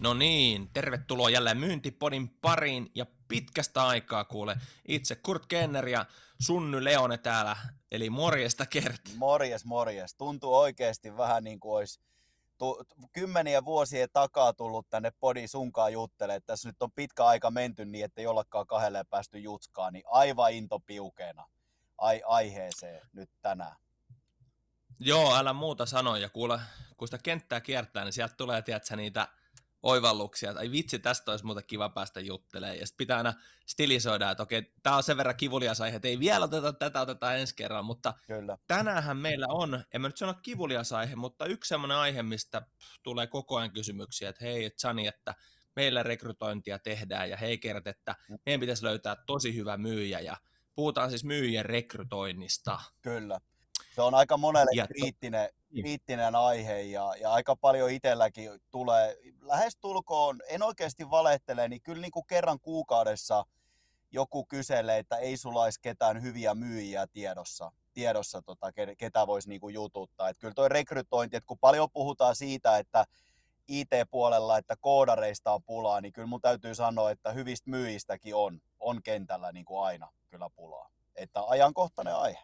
No niin, tervetuloa jälleen Myyntipodin pariin ja pitkästä aikaa kuule itse Kurt Kenner ja Sunny Leone täällä, eli morjesta Kert. Morjes, morjes. Tuntuu oikeasti vähän niin kuin olisi kymmeniä vuosien takaa tullut tänne podi sunkaan juttelemaan. Tässä nyt on pitkä aika menty niin, että jollakaan kahdelle päästy jutskaan, niin aivan into piukeena aiheeseen nyt tänään. Joo, älä muuta sanoa ja kuule, kun sitä kenttää kiertää, niin sieltä tulee, tiedätkö, niitä oivalluksia, ai vitsi, tästä olisi muuten kiva päästä juttelemaan, ja sitten pitää aina stilisoida, että okei, tämä on sen verran kivulias aihe, että ei vielä oteta tätä, otetaan ensi kerralla, mutta Kyllä. Tänäänhän meillä on, en mä nyt sano kivulias aihe, mutta yksi semmoinen aihe, mistä tulee koko ajan kysymyksiä, että hei, Sani, että meillä rekrytointia tehdään, ja hei Kert, että meidän pitäisi löytää tosi hyvä myyjä, ja puhutaan siis myyjien rekrytoinnista. Kyllä. Se on aika monelle kriittinen aihe ja aika paljon itselläkin tulee, lähestulkoon, en oikeasti valehtele, niin kyllä niin kuin kerran kuukaudessa joku kyselee, että ei sulla olisi ketään hyviä myyjiä tiedossa ketä voisi niin kuin jututtaa. Että kyllä toi rekrytointi, että kun paljon puhutaan siitä, että IT-puolella, että koodareista on pulaa, niin kyllä mun täytyy sanoa, että hyvistä myyjistäkin on kentällä niin kuin aina kyllä pulaa. Että ajankohtainen aihe.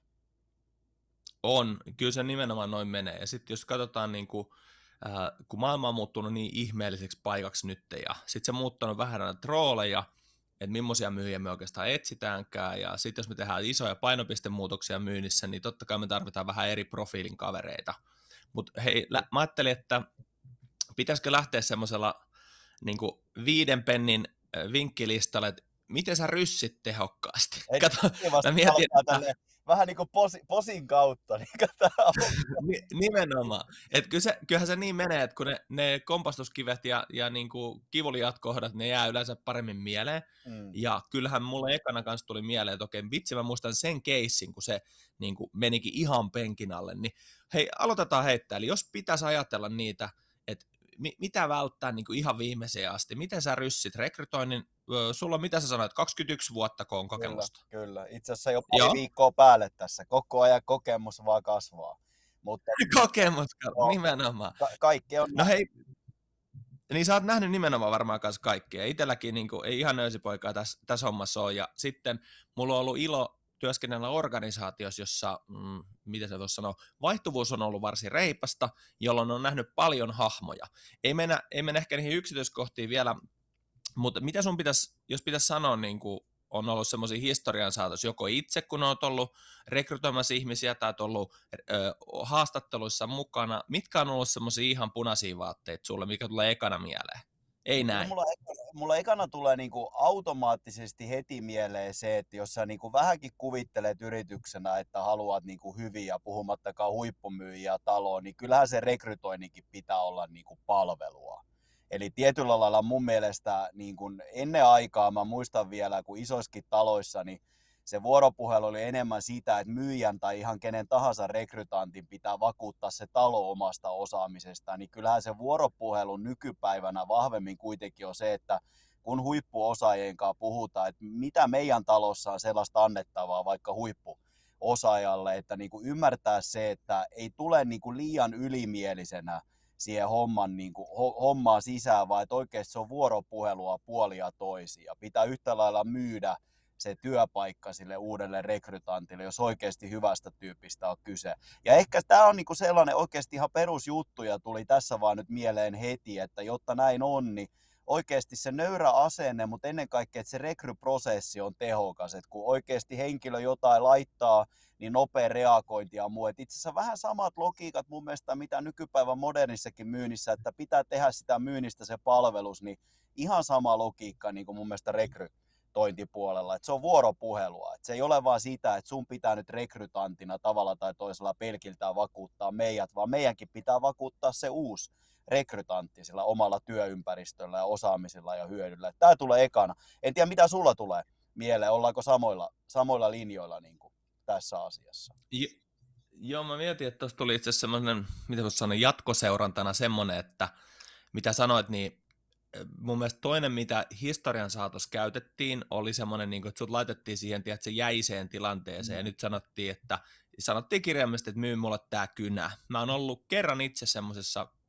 On, kyllä se nimenomaan noin menee. Ja sitten jos katsotaan, niin kun maailma on muuttunut niin ihmeelliseksi paikaksi nyt, ja sitten se on muuttanut vähän näitä rooleja, että millaisia myyjiä me oikeastaan etsitäänkään, ja sitten jos me tehdään isoja painopistemuutoksia myynnissä, niin totta kai me tarvitaan vähän eri profiilin kavereita. Mutta hei, mä ajattelin, että pitäisikö lähteä semmoisella niin 5 pennin vinkkilistalle, että miten sä ryssit tehokkaasti. Kato, mä mietin, että vähän niin kuin posin kautta. Niin nimenomaan. Et kyllähän se niin menee, että kun ne kompastuskivet ja niin kuin kivuliat kohdat, ne jää yleensä paremmin mieleen. Ja kyllähän mulle ekana kanssa tuli mieleen, että okei, vitsi mä muistan sen keissin, kun se niin kuin menikin ihan penkin alle. Niin hei, aloitetaan heittää. Eli jos pitäisi ajatella niitä, että mitä välttää niin kuin ihan viimeiseen asti, miten sä ryssit rekrytoinnin, sulla on mitä sä sanoit, 21 vuotta kun on kokemusta? Kyllä. Itse asiassa jo pari viikkoa päälle tässä, koko ajan kokemus vaan kasvaa. Mutta, kokemus, nimenomaan. Kaikki on. No hei, niin sä oot nähnyt nimenomaan varmaan kanssa kaikkea, itselläkin niin kuin, ei ihan nöysipoikaa tässä hommassa ole, ja sitten mulla on ollut ilo työskennellä organisaatiossa, jossa, miten se tuossa sanoo, vaihtuvuus on ollut varsin reipasta, jolloin on nähnyt paljon hahmoja. Ei mennä ehkä niihin yksityiskohtiin vielä, mutta mitä sun jos pitäisi sanoa, niin kuin on ollut semmoisia historian saatossa, joko itse, kun olet ollut rekrytoimassa ihmisiä tai ollut haastatteluissa mukana, mitkä on ollut semmoisia ihan punaisia vaatteita sulle, mikä tulee ekana mieleen? Ei näin. Mulla ekana tulee niinku automaattisesti heti mieleen se, että jos sä niinku vähänkin kuvittelet yrityksenä, että haluat niinku hyviä, puhumattakaan huippumyyjiä taloon, niin kyllähän se rekrytoinnikin pitää olla niinku palvelua. Eli tietyllä lailla mun mielestä niin kun ennen aikaa, mä muistan vielä, kun isoissakin taloissa, niin se vuoropuhelu oli enemmän sitä, että myyjän tai ihan kenen tahansa rekrytantin pitää vakuuttaa se talo omasta osaamisestaan, niin kyllähän se vuoropuhelu nykypäivänä vahvemmin kuitenkin on se, että kun huippuosaajien kanssa puhutaan, että mitä meidän talossa on sellaista annettavaa vaikka huippuosaajalle, että niin kuin ymmärtää se, että ei tule niin kuin liian ylimielisenä siihen hommaan sisään, vaan että oikeasti se on vuoropuhelua puolia toisia. Pitää yhtä lailla myydä se työpaikka sille uudelle rekrytantille, jos oikeasti hyvästä tyypistä on kyse. Ja ehkä tämä on niinku sellainen oikeasti ihan perusjuttu, ja tuli tässä vaan nyt mieleen heti, että jotta näin on, niin oikeasti se nöyrä asenne, mutta ennen kaikkea, että se rekryprosessi on tehokas, että kun oikeasti henkilö jotain laittaa, niin nopea reagointi ja muu. Itse asiassa vähän samat logiikat mun mielestä, mitä nykypäivän modernissakin myynnissä, että pitää tehdä sitä myynnistä se palvelus, niin ihan sama logiikka niin kuin mun mielestä rekrytointipuolella, että se on vuoropuhelua. Että se ei ole vaan sitä, että sun pitää nyt rekrytantina tavalla tai toisella pelkiltään vakuuttaa meidät, vaan meidänkin pitää vakuuttaa se uusi rekrytantti sillä omalla työympäristöllä ja osaamisella ja hyödyllä. Tämä tulee ekana. En tiedä, mitä sulla tulee mieleen, ollaanko samoilla linjoilla niin kuin tässä asiassa. Joo, mä mietin, että tuossa tuli itse asiassa semmoinen, mitä voisi sanoa, jatkoseurantana semmoinen, että mitä sanoit, niin mun mielestä toinen, mitä historian saatossa käytettiin, oli semmoinen, niin kuin, että sut laitettiin siihen, tiedätkö, jäiseen tilanteeseen, ja nyt sanottiin kirjaimellisesti, että myy mulle tää kynä. Mä oon ollut kerran itse semmoisessa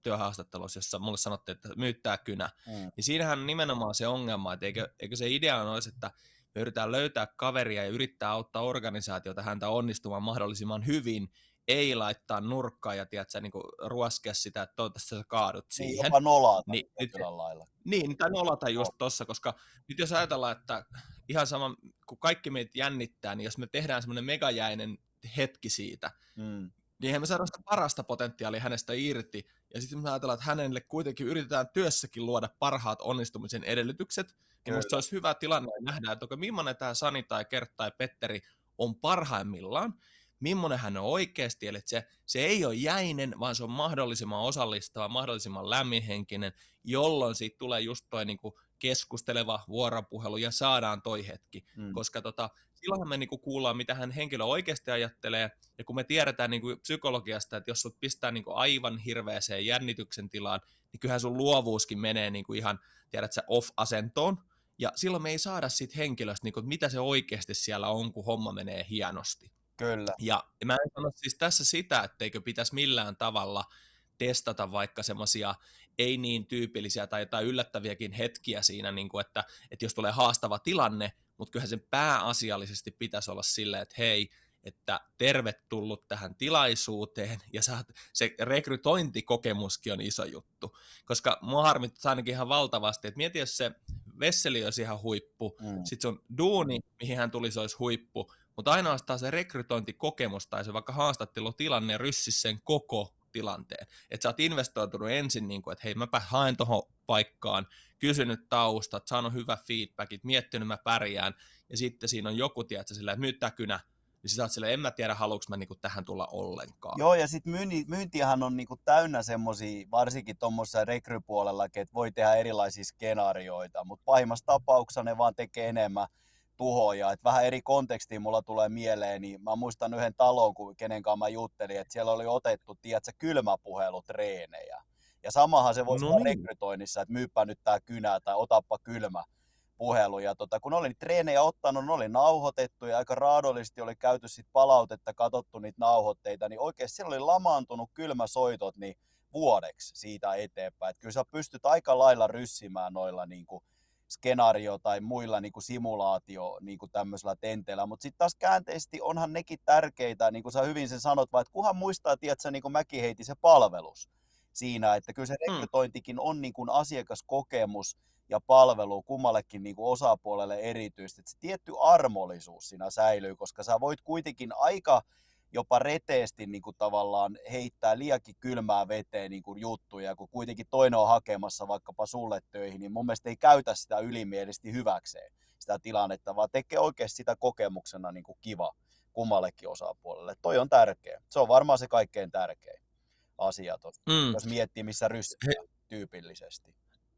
työhaastattelussa, jossa mulle sanottiin, että myyttää kynä. Mm. Niin siinähän on nimenomaan se ongelma, että eikö se idea olisi, että me yritetään löytää kaveria ja yrittää auttaa organisaatiota häntä onnistumaan mahdollisimman hyvin, ei laittaa nurkkaan ja tiedätkö, niin kuin ruoskea sitä, että toivottavasti sä kaadut Niin siihen. jopa nolata Niin, tietyllä lailla. niin, tai nolata just tossa, koska nyt jos ajatellaan, että ihan sama, kun kaikki meitä jännittää, niin jos me tehdään semmoinen megajäinen hetki siitä, niin eihän me saada sitä parasta potentiaalia hänestä irti, ja sitten me ajatellaan, että hänelle kuitenkin yritetään työssäkin luoda parhaat onnistumisen edellytykset, niin musta se olisi hyvä tilanne nähdä, että millainen tämä Sani tai Kert tai Petteri on parhaimmillaan, millainen hän on oikeasti, eli se ei ole jäinen, vaan se on mahdollisimman osallistava, mahdollisimman lämminhenkinen, jolloin siitä tulee just toi niinku keskusteleva vuoropuhelu ja saadaan toi hetki, koska silloinhan me niinku kuullaan, mitä hän henkilö oikeasti ajattelee, ja kun me tiedetään niinku psykologiasta, että jos sut pistää niinku aivan hirveäseen jännityksen tilaan, niin kyllähän sun luovuuskin menee niinku ihan, tiedätkö, off-asentoon, ja silloin me ei saada siitä henkilöstä, niinku, mitä se oikeasti siellä on, kun homma menee hienosti. Kyllä. Ja mä en sano siis tässä sitä, etteikö pitäisi millään tavalla testata vaikka semmoisia ei niin tyypillisiä tai yllättäviäkin hetkiä siinä, niin kuin että jos tulee haastava tilanne, mutta kyllähän sen pääasiallisesti pitäisi olla silleen, että hei, että tervetullut tähän tilaisuuteen, ja se rekrytointikokemuskin on iso juttu, koska mua harmittaa ainakin ihan valtavasti, että mieti, jos se Vesseli olisi ihan huippu, sitten sun duuni, mihin hän tulisi, olisi huippu, mutta ainoastaan se rekrytointikokemus tai se vaikka haastattelutilanne ryssisi sen koko tilanteen. Että sä oot investoitunut ensin, niin kuin, että hei, mäpä haen tuohon paikkaan, kysynyt taustat, saanut hyvä feedbackit, miettinyt mä pärjään, ja sitten siinä on joku, tiedätkö, silleen, että myyttää kynä, niin sä oot silleen, en mä tiedä, haluuks mä niinku tähän tulla ollenkaan. Joo, ja sitten myyntihän on niinku täynnä semmosia, varsinkin tuommoisessa rekrypuolellakin, että voi tehdä erilaisia skenaarioita, mutta pahimmassa tapauksessa ne vaan tekee enemmän tuhoja. Et vähän eri kontekstiin mulla tulee mieleen, niin mä muistan yhden talon, kenen kanssa mä juttelin, että siellä oli otettu, tiedätkö, kylmäpuhelutreenejä. Ja samahan se voisi olla rekrytoinnissa, että myypä nyt tää kynä tai otappa kylmä puhelu. Ja kun oli treenejä ottanut, ne oli nauhoitettu ja aika raadollisesti oli käyty sit palautetta, katsottu niitä nauhoitteita, niin oikeasti siellä oli lamaantunut kylmäsoitot niin vuodeksi siitä eteenpäin. Et kyllä sä pystyt aika lailla ryssimään noilla niinku skenaario tai muilla niinku simulaatio niinku tämmöisellä tenteillä, mutta sitten taas käänteisesti onhan nekin tärkeitä, niin kuin sä hyvin sen sanot, vaan että kunhan muistaa, tiedätkö, niin kuin mäkin heitin se palvelus siinä, että kyllä se rekrytointikin on niin kuin asiakaskokemus ja palvelu kummallekin niin kuin osapuolelle erityisesti, että se tietty armollisuus siinä säilyy, koska sä voit kuitenkin aika jopa reteesti niin kuin tavallaan heittää liiankin kylmää veteen niin kuin juttuja, kun kuitenkin toinen on hakemassa vaikkapa sulle töihin, niin mun mielestä ei käytä sitä ylimielisesti hyväkseen sitä tilannetta, vaan tekee oikeasti sitä kokemuksena niin kuin kiva kummallekin osapuolelle. Toi on tärkeä. Se on varmaan se kaikkein tärkein asia, jos miettii missä ryssitään tyypillisesti.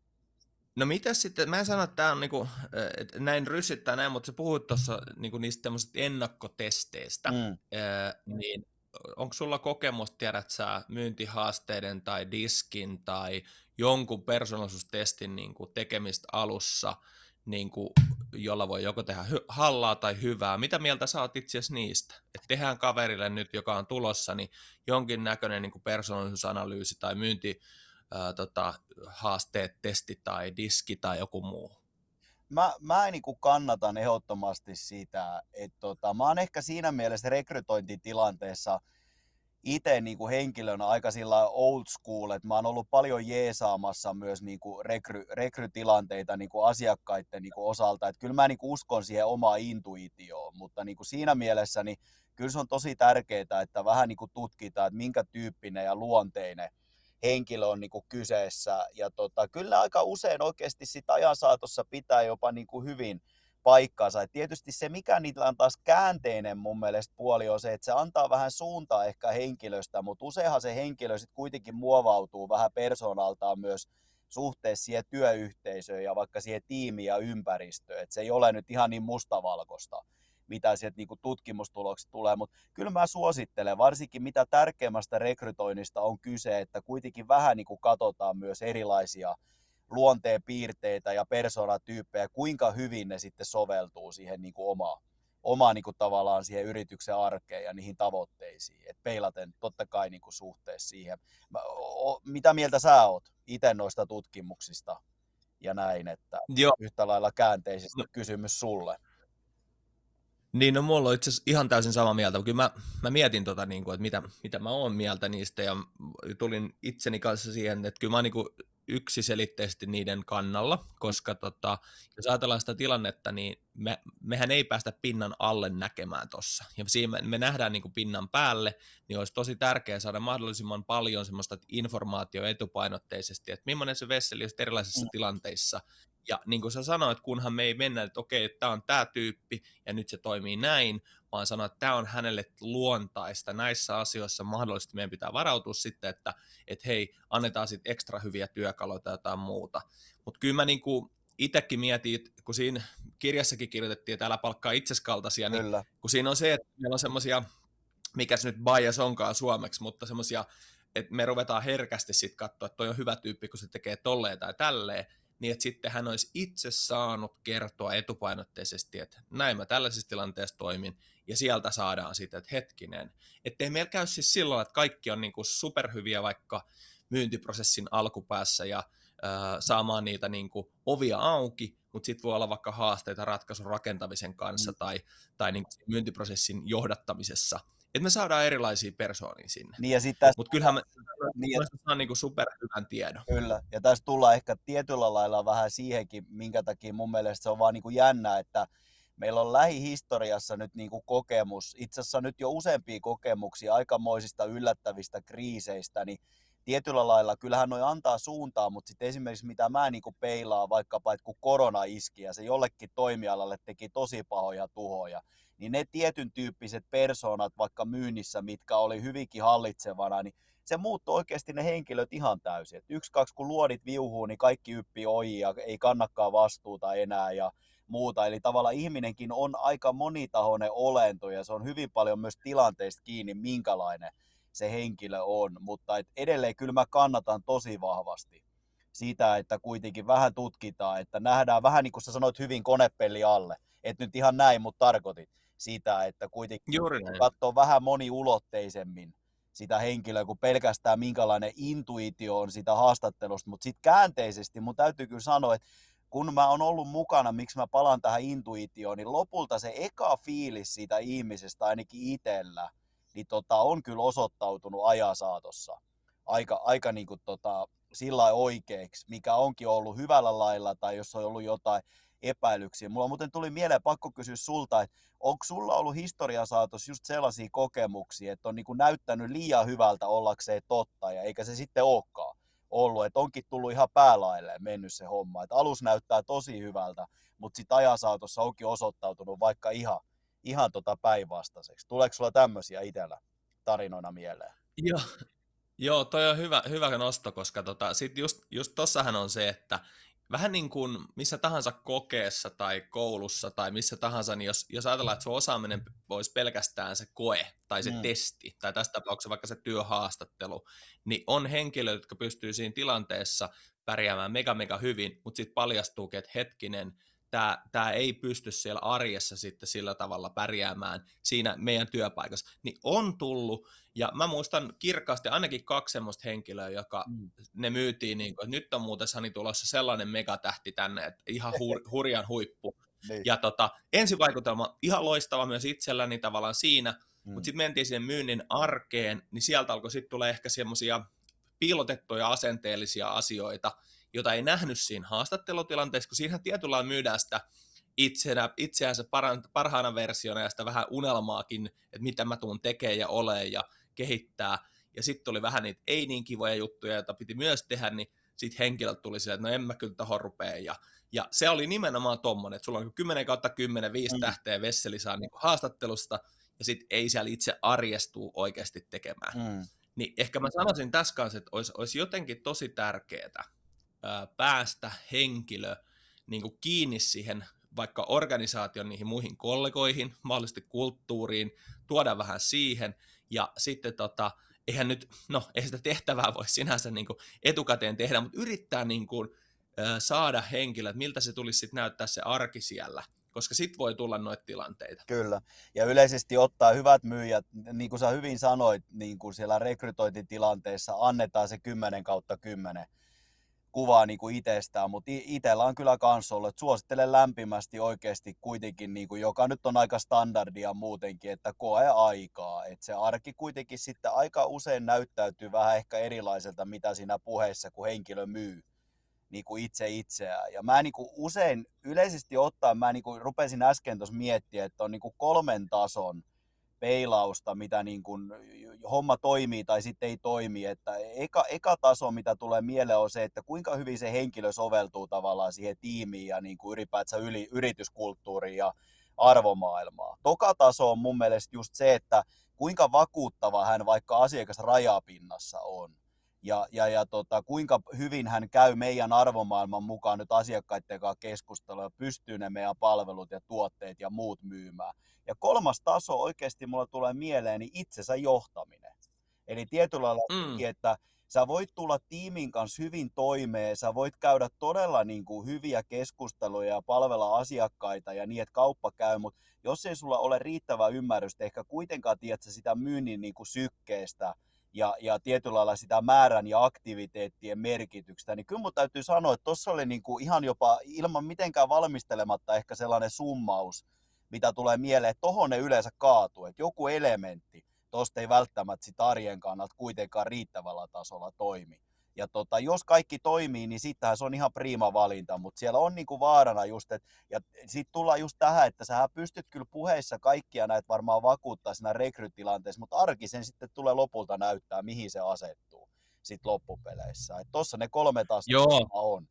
No mitäs sitten, mä en sano, että tämä on niinku, että näin ryssittää näin, mutta sä puhuit tuossa niinku niistä tämmöisistä ennakkotesteistä, niin onko sulla kokemus, tiedät sä, myyntihaasteiden tai diskin tai jonkun persoonallisuustestin niinku tekemistä alussa, niinku, jolla voi joko tehdä hallaa tai hyvää. Mitä mieltä sä oot itse asiassa niistä? Että tehdään kaverille nyt, joka on tulossa, niin jonkinnäköinen niinku persoonallisuusanalyysi tai haasteet, testi tai diski tai joku muu? Mä niin kuin kannatan ehdottomasti sitä, että mä oon ehkä siinä mielessä rekrytointitilanteessa itse niin kuin henkilönä aika sillä old school, että mä oon ollut paljon jeesaamassa myös niin kuin rekrytilanteita niin kuin asiakkaiden niin kuin osalta, että kyllä mä niin kuin uskon siihen omaan intuitioon, mutta niin kuin siinä mielessä niin kyllä se on tosi tärkeää, että vähän niin kuin tutkitaan, että minkä tyyppinen ja luonteinen henkilö on niin kuin kyseessä. Ja kyllä aika usein oikeasti sit ajan saatossa pitää jopa niin kuin hyvin paikkaansa. Et tietysti se, mikä niillä on taas käänteinen mun mielestä puoli, on se, että se antaa vähän suuntaa ehkä henkilöstä, mutta useinhan se henkilö sitten kuitenkin muovautuu vähän persoonaltaan myös suhteessa siihen työyhteisöön ja vaikka siihen tiimiin ja ympäristöön. Et se ei ole nyt ihan niin mustavalkoista, mitä sieltä niin kuin tutkimustulokset tulee, mutta kyllä mä suosittelen, varsinkin mitä tärkeimmästä rekrytoinnista on kyse, että kuitenkin vähän niin kuin katsotaan myös erilaisia luonteenpiirteitä ja persoonatyyppejä, kuinka hyvin ne sitten soveltuu siihen niin kuin omaan oma niin kuin tavallaan siihen yrityksen arkeen ja niihin tavoitteisiin. Et peilaten totta kai niin kuin suhteessa siihen. Mitä mieltä sä oot itse noista tutkimuksista ja näin, että Joo, yhtä lailla käänteisesti kysymys sulle. niin, no mulla on itse asiassa ihan täysin sama mieltä. Kyllä mä mietin niin kuin, että mitä mä oon mieltä niistä, ja tulin itseni kanssa siihen, että kyllä mä oon niin kuin yksiselitteisesti niiden kannalla, koska jos ajatellaan sitä tilannetta, niin mehän ei päästä pinnan alle näkemään tuossa. Ja siinä me nähdään niin kuin pinnan päälle, niin olisi tosi tärkeää saada mahdollisimman paljon semmoista informaatiota etupainotteisesti, että millainen se vesseli olisi erilaisissa tilanteissa. Ja niin kuin sä sanoit, kunhan me ei mennä, että okei, tämä on tämä tyyppi ja nyt se toimii näin, vaan sanoa, että tämä on hänelle luontaista. Näissä asioissa mahdollisesti meidän pitää varautua sitten, että hei, annetaan sitten ekstra hyviä työkaluja tai jotain muuta. Mutta kyllä mä niinku itsekin mietin, kun siinä kirjassakin kirjoitettiin, että älä palkkaa itseskaltaisia, niin kun siinä on se, että meillä on semmoisia, mikä se nyt bias onkaan suomeksi, mutta semmoisia, että me ruvetaan herkästi sitten katsoa, että toi on hyvä tyyppi, kun se tekee tolleen tai tälleen, niin että sitten hän olisi itse saanut kertoa etupainotteisesti, että näin mä tällaisessa tilanteessa toimin, ja sieltä saadaan sitten, että hetkinen. Ettei meillä käy siis silloin, että kaikki on niinku superhyviä vaikka myyntiprosessin alkupäässä ja saamaan niitä niinku ovia auki, mutta sitten voi olla vaikka haasteita ratkaisun rakentamisen kanssa tai niinku myyntiprosessin johdattamisessa. Että me saadaan erilaisia persoonia sinne. Niin mutta kyllähän me saa niinku superhyvän tiedon. Kyllä, ja tässä tullaan ehkä tietyllä lailla vähän siihenkin, minkä takia mun mielestä se on vaan niin kuin jännä, että meillä on lähihistoriassa nyt niin kuin kokemus, itse asiassa nyt jo useampia kokemuksia aikamoisista yllättävistä kriiseistä, niin tietyllä lailla kyllähän noi antaa suuntaa, mutta sitten esimerkiksi mitä mä niin kuin peilaan vaikkapa, että kun korona iski ja se jollekin toimialalle teki tosi pahoja tuhoja, niin ne tietyn tyyppiset persoonat vaikka myynnissä, mitkä oli hyvinkin hallitsevana, niin se muuttui oikeasti ne henkilöt ihan täysin. Et 1-2 kun luodit viuhuu, niin kaikki yppii ohi ja ei kannakaan vastuuta enää ja muuta. Eli tavallaan ihminenkin on aika monitahoinen olento ja se on hyvin paljon myös tilanteista kiinni, minkälainen se henkilö on. Mutta edelleen kyllä mä kannatan tosi vahvasti sitä, että kuitenkin vähän tutkitaan, että nähdään vähän niin kuin sä sanoit hyvin konepelli alle. Et nyt ihan näin, mutta tarkoitit sitä, että kuitenkin katsoo vähän moniulotteisemmin sitä henkilöä kuin pelkästään minkälainen intuitio on sitä haastattelusta, mutta sitten käänteisesti mun täytyy kyllä sanoa, että kun mä oon ollut mukana, miksi mä palaan tähän intuitioon, niin lopulta se eka fiilis siitä ihmisestä ainakin itsellä, niin on kyllä osoittautunut ajan saatossa aika niin kuin sillä oikeaksi, mikä onkin ollut hyvällä lailla tai jos on ollut jotain epäilyksiä. Mulla muuten tuli mieleen, pakko kysyä sulta, että onko sulla ollut historian saatossa just sellaisia kokemuksia, että on niin kuin näyttänyt liian hyvältä ollakseen totta ja eikä se sitten olekaan ollut, että onkin tullut ihan päälailleen mennyt se homma, että alus näyttää tosi hyvältä, mutta sitten ajan saatossa onkin osoittautunut vaikka ihan päinvastaiseksi. Tuleeko sulla tämmöisiä itsellä tarinoina mieleen? Joo, toi on hyvä nosto, koska sit just tossahan on se, että vähän niin kuin missä tahansa kokeessa tai koulussa tai missä tahansa, niin jos ajatellaan, että sun osaaminen olisi pelkästään se koe tai se testi, tai tässä tapauksessa vaikka se työhaastattelu, niin on henkilöitä, jotka pystyy siinä tilanteessa pärjäämään mega hyvin, mutta sitten paljastuukin, että hetkinen, tämä ei pysty siellä arjessa sitten sillä tavalla pärjäämään siinä meidän työpaikassa, niin on tullut, ja mä muistan kirkkaasti ainakin 2 semmoista henkilöä, joka ne myytiin, niin kuin, että nyt on muuten Sani tulossa sellainen megatähti tänne, että ihan hurjan huippu. Niin. Ja ensivaikutelma ihan loistava myös itselläni tavallaan siinä, mutta sitten mentiin siihen myynnin arkeen, niin sieltä alkoi sitten tulla ehkä semmoisia piilotettuja asenteellisia asioita, jota ei nähnyt siinä haastattelutilanteessa, kun siinähän tietyllä myydään sitä itseänsä parhaana versiona ja sitä vähän unelmaakin, että mitä mä tuun tekemään ja olemaan ja kehittää. Ja sitten tuli vähän niitä ei niin kivoja juttuja, joita piti myös tehdä, niin sitten henkilöt tuli silleen, että no en mä kyllä tohon rupea. Ja se oli nimenomaan tommonen, että sulla on 10/10, 5 tähteä Vesseli saa niin haastattelusta, ja sitten ei siellä itse arjestuu oikeasti tekemään. Niin ehkä mä sanoisin tässä kanssa, että olisi jotenkin tosi tärkeää päästä henkilö niin kuin kiinni siihen vaikka organisaation niihin muihin kollegoihin, mahdollisesti kulttuuriin, tuoda vähän siihen, ja sitten eihän sitä tehtävää voi sinänsä niin kuin etukäteen tehdä, mutta yrittää niin kuin saada henkilöt, miltä se tulisi sitten näyttää se arki siellä, koska sit voi tulla noita tilanteita. Kyllä. Ja yleisesti ottaa hyvät myyjät, niin kuin sä hyvin sanoit, niin kuin siellä rekrytointitilanteessa annetaan se 10/10 kuvaa niin kuin itsestään, mutta itsellä on kyllä kans ollut, että suosittelen lämpimästi oikeasti kuitenkin, niin kuin, joka nyt on aika standardia muutenkin, että koe aikaa, että se arki kuitenkin sitten aika usein näyttäytyy vähän ehkä erilaiselta, mitä siinä puheessa, kun henkilö myy niin kuin itse itseään. Ja mä niin kuin usein yleisesti ottaen, mä niin kuin rupesin äsken tuossa miettimään, että on niin kuin 3 tason peilausta, mitä niin kuin homma toimii tai sitten ei toimi. Että eka taso, mitä tulee mieleen, on se, että kuinka hyvin se henkilö soveltuu tavallaan siihen tiimiin ja niin kuin ylipäätään yrityskulttuuriin ja arvomaailmaan. Toka taso on mun mielestä just se, että kuinka vakuuttava hän vaikka asiakasrajapinnassa on. Kuinka hyvin hän käy meidän arvomaailman mukaan nyt asiakkaiden kanssa keskustelua ja pystyy ne meidän palvelut ja tuotteet ja muut myymään. Ja 3. taso oikeasti mulla tulee mieleen niin itsensä johtaminen. Eli tietyllä lailla, että sä voit tulla tiimin kanssa hyvin toimeen, sä voit käydä todella niin kuin hyviä keskusteluja ja palvella asiakkaita ja niin, että kauppa käy, mutta jos ei sulla ole riittävää ymmärrystä, ehkä kuitenkaan tiedät sitä myynnin niin kuin sykkeestä, ja tietyllä lailla sitä määrän ja aktiviteettien merkityksestä, niin kyllä mun täytyy sanoa, että tuossa oli niinku ihan jopa ilman mitenkään valmistelematta ehkä sellainen summaus, mitä tulee mieleen, että tohon ne yleensä kaatuu, että joku elementti tuosta ei välttämättä sit arjen kannalta kuitenkaan riittävällä tasolla toimi. Ja jos kaikki toimii, niin sittenhän se on ihan prima valinta, mutta siellä on niinku vaarana just, että ja sitten tullaan just tähän, että sä pystyt kyllä puheissa kaikkia näitä varmaan vakuuttaa siinä rekrytilanteessa, mutta arki sen sitten tulee lopulta näyttää, mihin se asettuu sitten loppupeleissä. Että tossa ne 3 tasoa on.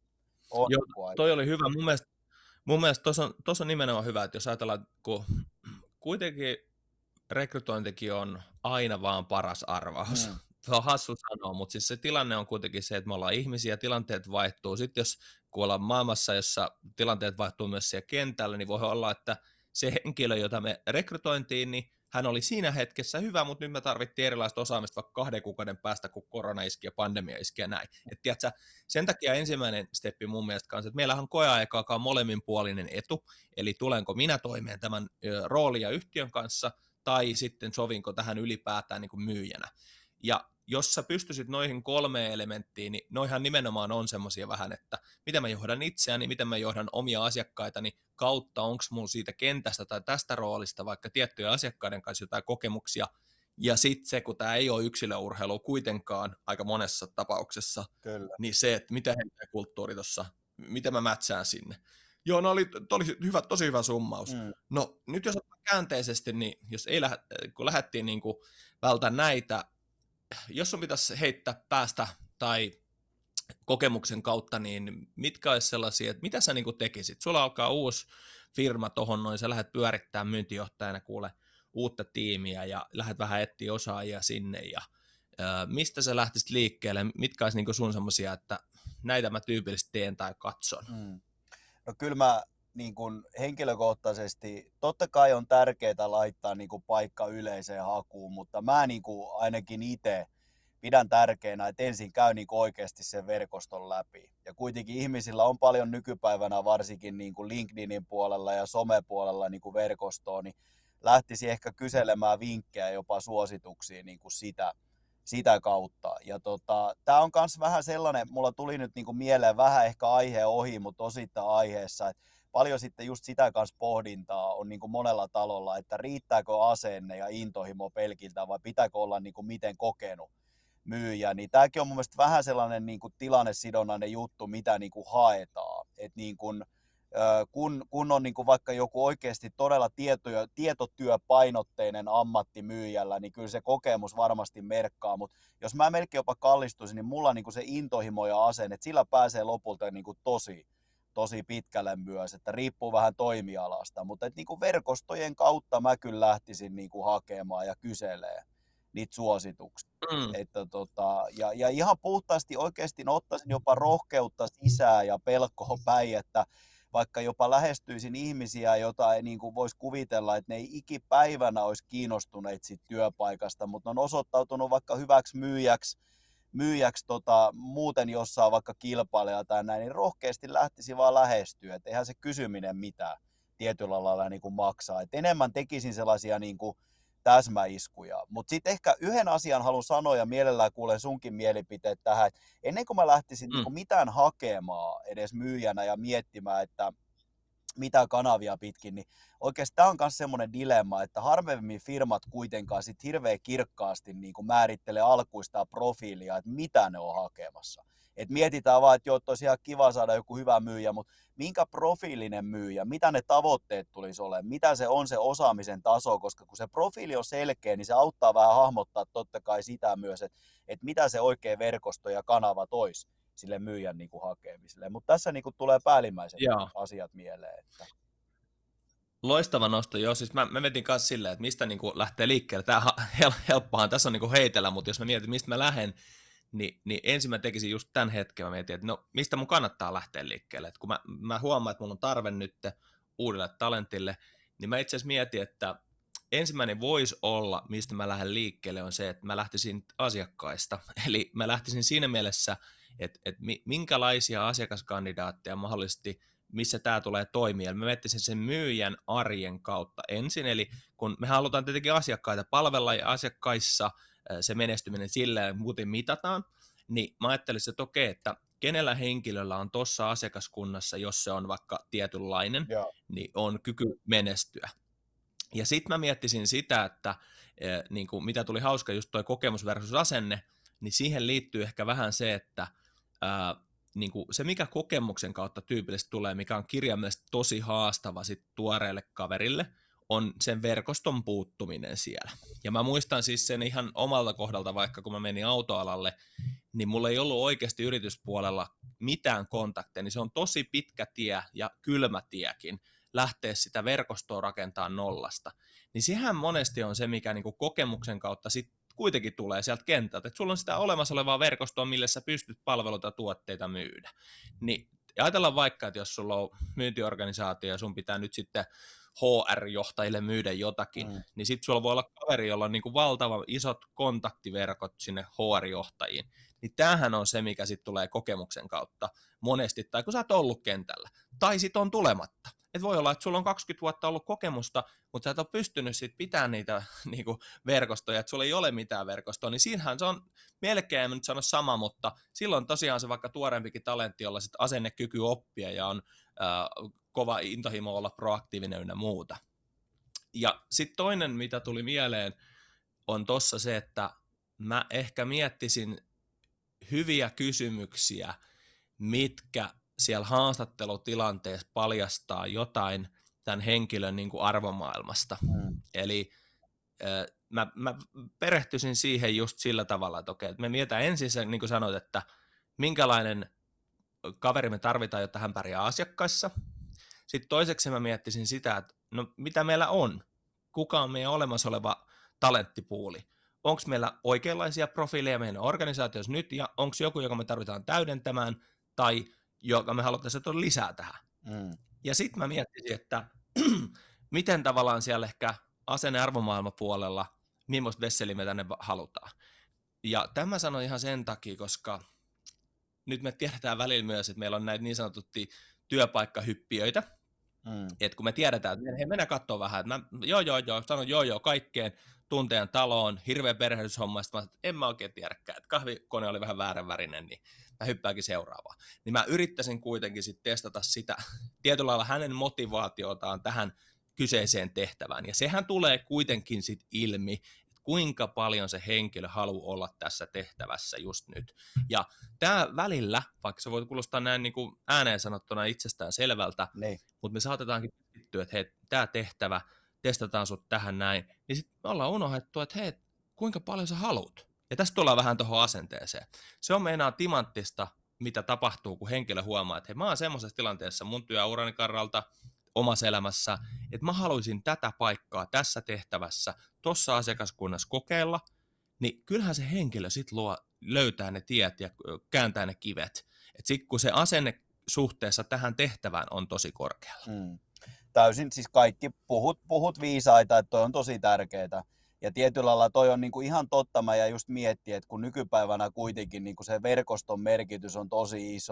Joo, toi oli hyvä. Mun mielestä tuossa on nimenomaan hyvä, että jos ajatellaan, kun kuitenkin rekrytointikin on aina vaan paras arvaus. Se on hassu sanoa, mutta siis se tilanne on kuitenkin se, että me ollaan ihmisiä, tilanteet vaihtuu. Sitten jos kun ollaan maailmassa, jossa tilanteet vaihtuu myös siellä kentällä, niin voi olla, että se henkilö, jota me rekrytointiin, niin hän oli siinä hetkessä hyvä, mutta nyt me tarvittiin erilaista osaamista vaikka 2 kuukauden päästä, kun korona iski ja pandemia iski ja näin. Et tiedätkö, sen takia ensimmäinen steppi mun mielestä kanssa, että meillähän on koeaika, on molemminpuolinen etu, eli tulenko minä toimeen tämän roolin ja yhtiön kanssa, tai sitten sovinko tähän ylipäätään niin kuin myyjänä. Ja jos sä pystyisit noihin 3 elementtiin, niin noihan nimenomaan on semmoisia vähän, että miten mä johdan itseäni, miten mä johdan omia asiakkaitani kautta, onko mulla siitä kentästä tai tästä roolista vaikka tiettyjä asiakkaiden kanssa jotain kokemuksia, ja sitten se, kun tämä ei ole yksilöurheilu kuitenkaan aika monessa tapauksessa, Kyllä. niin se, että miten henkilö kulttuuri tuossa, miten mä mätsään sinne. Joo, no oli hyvä, tosi hyvä summaus. No nyt jos ottaa käänteisesti, niin jos ei kun lähdettiin niin kuin välttämään näitä, jos sun pitäisi heittää päästä tai kokemuksen kautta, niin mitkä olisi sellaisia, että mitä sä niin kuin tekisit? Sulla alkaa uusi firma tohon noin, sä lähdet pyörittämään myyntijohtajana kuule uutta tiimiä ja lähdet vähän etsiä osaajia sinne ja mistä sä lähtisit liikkeelle? Mitkä olisi niin kuin sun semmoisia, että näitä mä tyypillisesti teen tai katson? No kyllä mä niin kuin henkilökohtaisesti, totta kai on tärkeää laittaa niin kuin paikka yleiseen hakuun, mutta mä niin kuin ainakin itse pidän tärkeänä, että ensin käy niin kuin oikeasti sen verkoston läpi. Ja kuitenkin ihmisillä on paljon nykypäivänä varsinkin niin kuin LinkedInin puolella ja somepuolella niin kuin verkostoa, niin lähtisi ehkä kyselemään vinkkejä, jopa suosituksia niin kuin sitä kautta. Ja tää on kans vähän sellainen, mulla tuli nyt niinku mieleen vähän ehkä aiheen ohi, mutta osittain aiheessa, että paljon sitten just sitä kanssa pohdintaa on niinku monella talolla, että riittääkö asenne ja intohimo pelkiltä vai pitääkö olla niinku miten kokenut myyjä, niin tämäkin on mun mielestä vähän sellainen niinku tilannesidonnainen juttu, mitä niinku haetaan, että niinku, kun on niin kuin vaikka joku oikeasti todella tietotyöpainotteinen ammattimyyjällä, niin kyllä se kokemus varmasti merkkaa, mutta jos mä melkein jopa kallistuisin, niin mulla niin kuin se intohimo ja asenne, että sillä pääsee lopulta niin kuin tosi pitkälle myös, että riippuu vähän toimialasta, mutta niin kuin verkostojen kautta mä kyllä lähtisin niin kuin hakemaan ja kyselee niitä suosituksia. Ja ihan puhtaasti oikeasti ottaisin jopa rohkeutta sisään ja pelkoa päin, että vaikka jopa lähestyisin ihmisiä, jota ei niin kuin voisi kuvitella, että ne ei ikipäivänä olisi kiinnostuneet siitä työpaikasta, mutta on osoittautunut vaikka hyväksi myyjäksi muuten jossain vaikka kilpailija tai näin, niin rohkeasti lähtisi vaan lähestyä, että eihän se kysyminen mitään tietyllä lailla niin kuin maksaa. Et enemmän tekisin sellaisia niin kuin täsmäiskuja. Mutta sitten ehkä yhden asian haluan sanoa ja mielellään kuulen sunkin mielipiteet tähän, että ennen kuin mä lähtisin niin kuin mitään hakemaan edes myyjänä ja miettimään, että mitä kanavia pitkin, niin oikeasti tämä on myös semmoinen dilemma, että harvemmin firmat kuitenkaan sit hirveän kirkkaasti niin kuin määrittelee alkuista profiilia, että mitä ne on hakemassa. Et mietitään vaan, että joo, tosiaan kiva saada joku hyvä myyjä, mutta minkä profiilinen myyjä, mitä ne tavoitteet tulisi olemaan, mitä se on se osaamisen taso, koska kun se profiili on selkeä, niin se auttaa vähän hahmottaa totta kai sitä myös, että mitä se oikea verkosto ja kanava toisi sille myyjän niin kuin hakemiselle. Mutta tässä niin kuin tulee päällimmäiset asiat mieleen. Että... Loistava nosto, joo. Siis mä vetin kanssa silleen, että mistä niin kuin lähtee liikkeelle. Tämä helppohan tässä on niin kuin heitellä, mutta jos mä mietin, mistä mä lähden, niin ensin mä tekisin just tämän hetken. Mä mietin, että no mistä mun kannattaa lähteä liikkeelle. Et kun mä huomaan, että mun on tarve nyt uudelle talentille, niin mä itse asiassa mietin, että ensimmäinen voisi olla, mistä mä lähden liikkeelle, on se, että mä lähtisin asiakkaista. Eli mä lähtisin siinä mielessä, että minkälaisia asiakaskandidaatteja mahdollisesti, missä tämä tulee toimia. Eli mä miettisin sen myyjän arjen kautta ensin, eli kun me halutaan tietenkin asiakkaita palvella ja asiakkaissa se menestyminen silleen muuten mitataan, niin mä ajattelisin, että okei, että kenellä henkilöllä on tuossa asiakaskunnassa, jos se on vaikka tietynlainen, niin on kyky menestyä. Ja sitten mä miettisin sitä, että niin kuin mitä tuli hauska just toi kokemus versus asenne, niin siihen liittyy ehkä vähän se, että niin kuin se mikä kokemuksen kautta tyypillisesti tulee, mikä on kirjaimellisesti tosi haastava sit tuoreelle kaverille, on sen verkoston puuttuminen siellä. Ja mä muistan siis sen ihan omalta kohdalta, vaikka kun mä menin autoalalle, niin mulla ei ollut oikeasti yrityspuolella mitään kontakteja, niin se on tosi pitkä tie ja kylmä tiekin lähteä sitä verkostoa rakentamaan nollasta. Niin sehän monesti on se, mikä niin kuin kokemuksen kautta sitten kuitenkin tulee sieltä kentältä, että sulla on sitä olemassa olevaa verkostoa, millä sä pystyt palveluita ja tuotteita myydä. Niin ajatellaan vaikka, että jos sulla on myyntiorganisaatio ja sun pitää nyt sitten HR-johtajille myydä jotakin, niin sitten sulla voi olla kaveri, jolla on niin kuin valtavan isot kontaktiverkot sinne HR-johtajiin. Niin tämähän on se, mikä sitten tulee kokemuksen kautta monesti, tai kun sä oot ollut kentällä, tai sitten on tulematta. Et voi olla, että sulla on 20 vuotta ollut kokemusta, mutta sä et ole pystynyt sit pitämään niitä niinku verkostoja, että sulla ei ole mitään verkostoa, niin siinähän se on melkein, en nyt sano sama, mutta silloin tosiaan se vaikka tuorempikin talentti, jolla sit asennekyky oppia ja on kova intohimo olla proaktiivinen ynnä muuta. Ja sitten toinen, mitä tuli mieleen, on tossa se, että mä ehkä miettisin hyviä kysymyksiä, mitkä siellä haastattelutilanteessa paljastaa jotain tämän henkilön niin kuin arvomaailmasta. Eli mä perehtyisin siihen just sillä tavalla, että okei, että me mietitään ensin se, niin kuin sanoit, että minkälainen kaveri me tarvitaan, jotta hän pärjää asiakkaissa. Sitten toiseksi mä miettisin sitä, että no mitä meillä on, kuka on meidän olemassa oleva talenttipuuli. Onko meillä oikeanlaisia profiileja meidän organisaatiossa nyt, ja onko joku, joka me tarvitaan täydentämään, tai joka me haluttaisiin tuoda lisää tähän. Ja sitten mä miettisin, että miten tavallaan siellä ehkä asenne-arvomaailmapuolella, millaista vesseliä me tänne halutaan. Ja tämä sanon ihan sen takia, koska nyt me tiedetään välillä myös, että meillä on näitä niin sanottuja työpaikkahyppiöitä, että kun me tiedetään, että hei, mennään katsoa vähän, että sanon joo kaikkeen, tunteen taloon, hirveä perheellisyyshomma, että en mä oikein tiedäkään, että kahvikone oli vähän väärän värinen, niin mä hyppääkin seuraavaan. Niin mä yrittäisin kuitenkin sitten testata sitä tietyllä lailla hänen motivaatiotaan tähän kyseiseen tehtävään. Ja sehän tulee kuitenkin sitten ilmi, että kuinka paljon se henkilö haluaa olla tässä tehtävässä just nyt. Ja tämä välillä, vaikka se voi kuulostaa näin niin kuin ääneen sanottuna itsestään selvältä, mutta me saatetaankin keskittyä, että hei, tämä tehtävä, testataan sut tähän näin, niin sitten me ollaan unohdettu, että hei, kuinka paljon sä haluat. Ja tästä tullaan vähän tuohon asenteeseen. Se on meinaan timanttista, mitä tapahtuu, kun henkilö huomaa, että hei, mä oon semmoisessa tilanteessa mun työurani kannalta omassa elämässä, että mä haluaisin tätä paikkaa tässä tehtävässä, tuossa asiakaskunnassa kokeilla, niin kyllähän se henkilö sitten löytää ne tiet ja kääntää ne kivet. Että sitten kun se asenne suhteessa tähän tehtävään on tosi korkealla. Täysin, siis kaikki puhut viisaita, että toi on tosi tärkeää. Ja tietyllä lailla toi on niinku ihan totta, mä ja just miettiä, että kun nykypäivänä kuitenkin niinku se verkoston merkitys on tosi iso,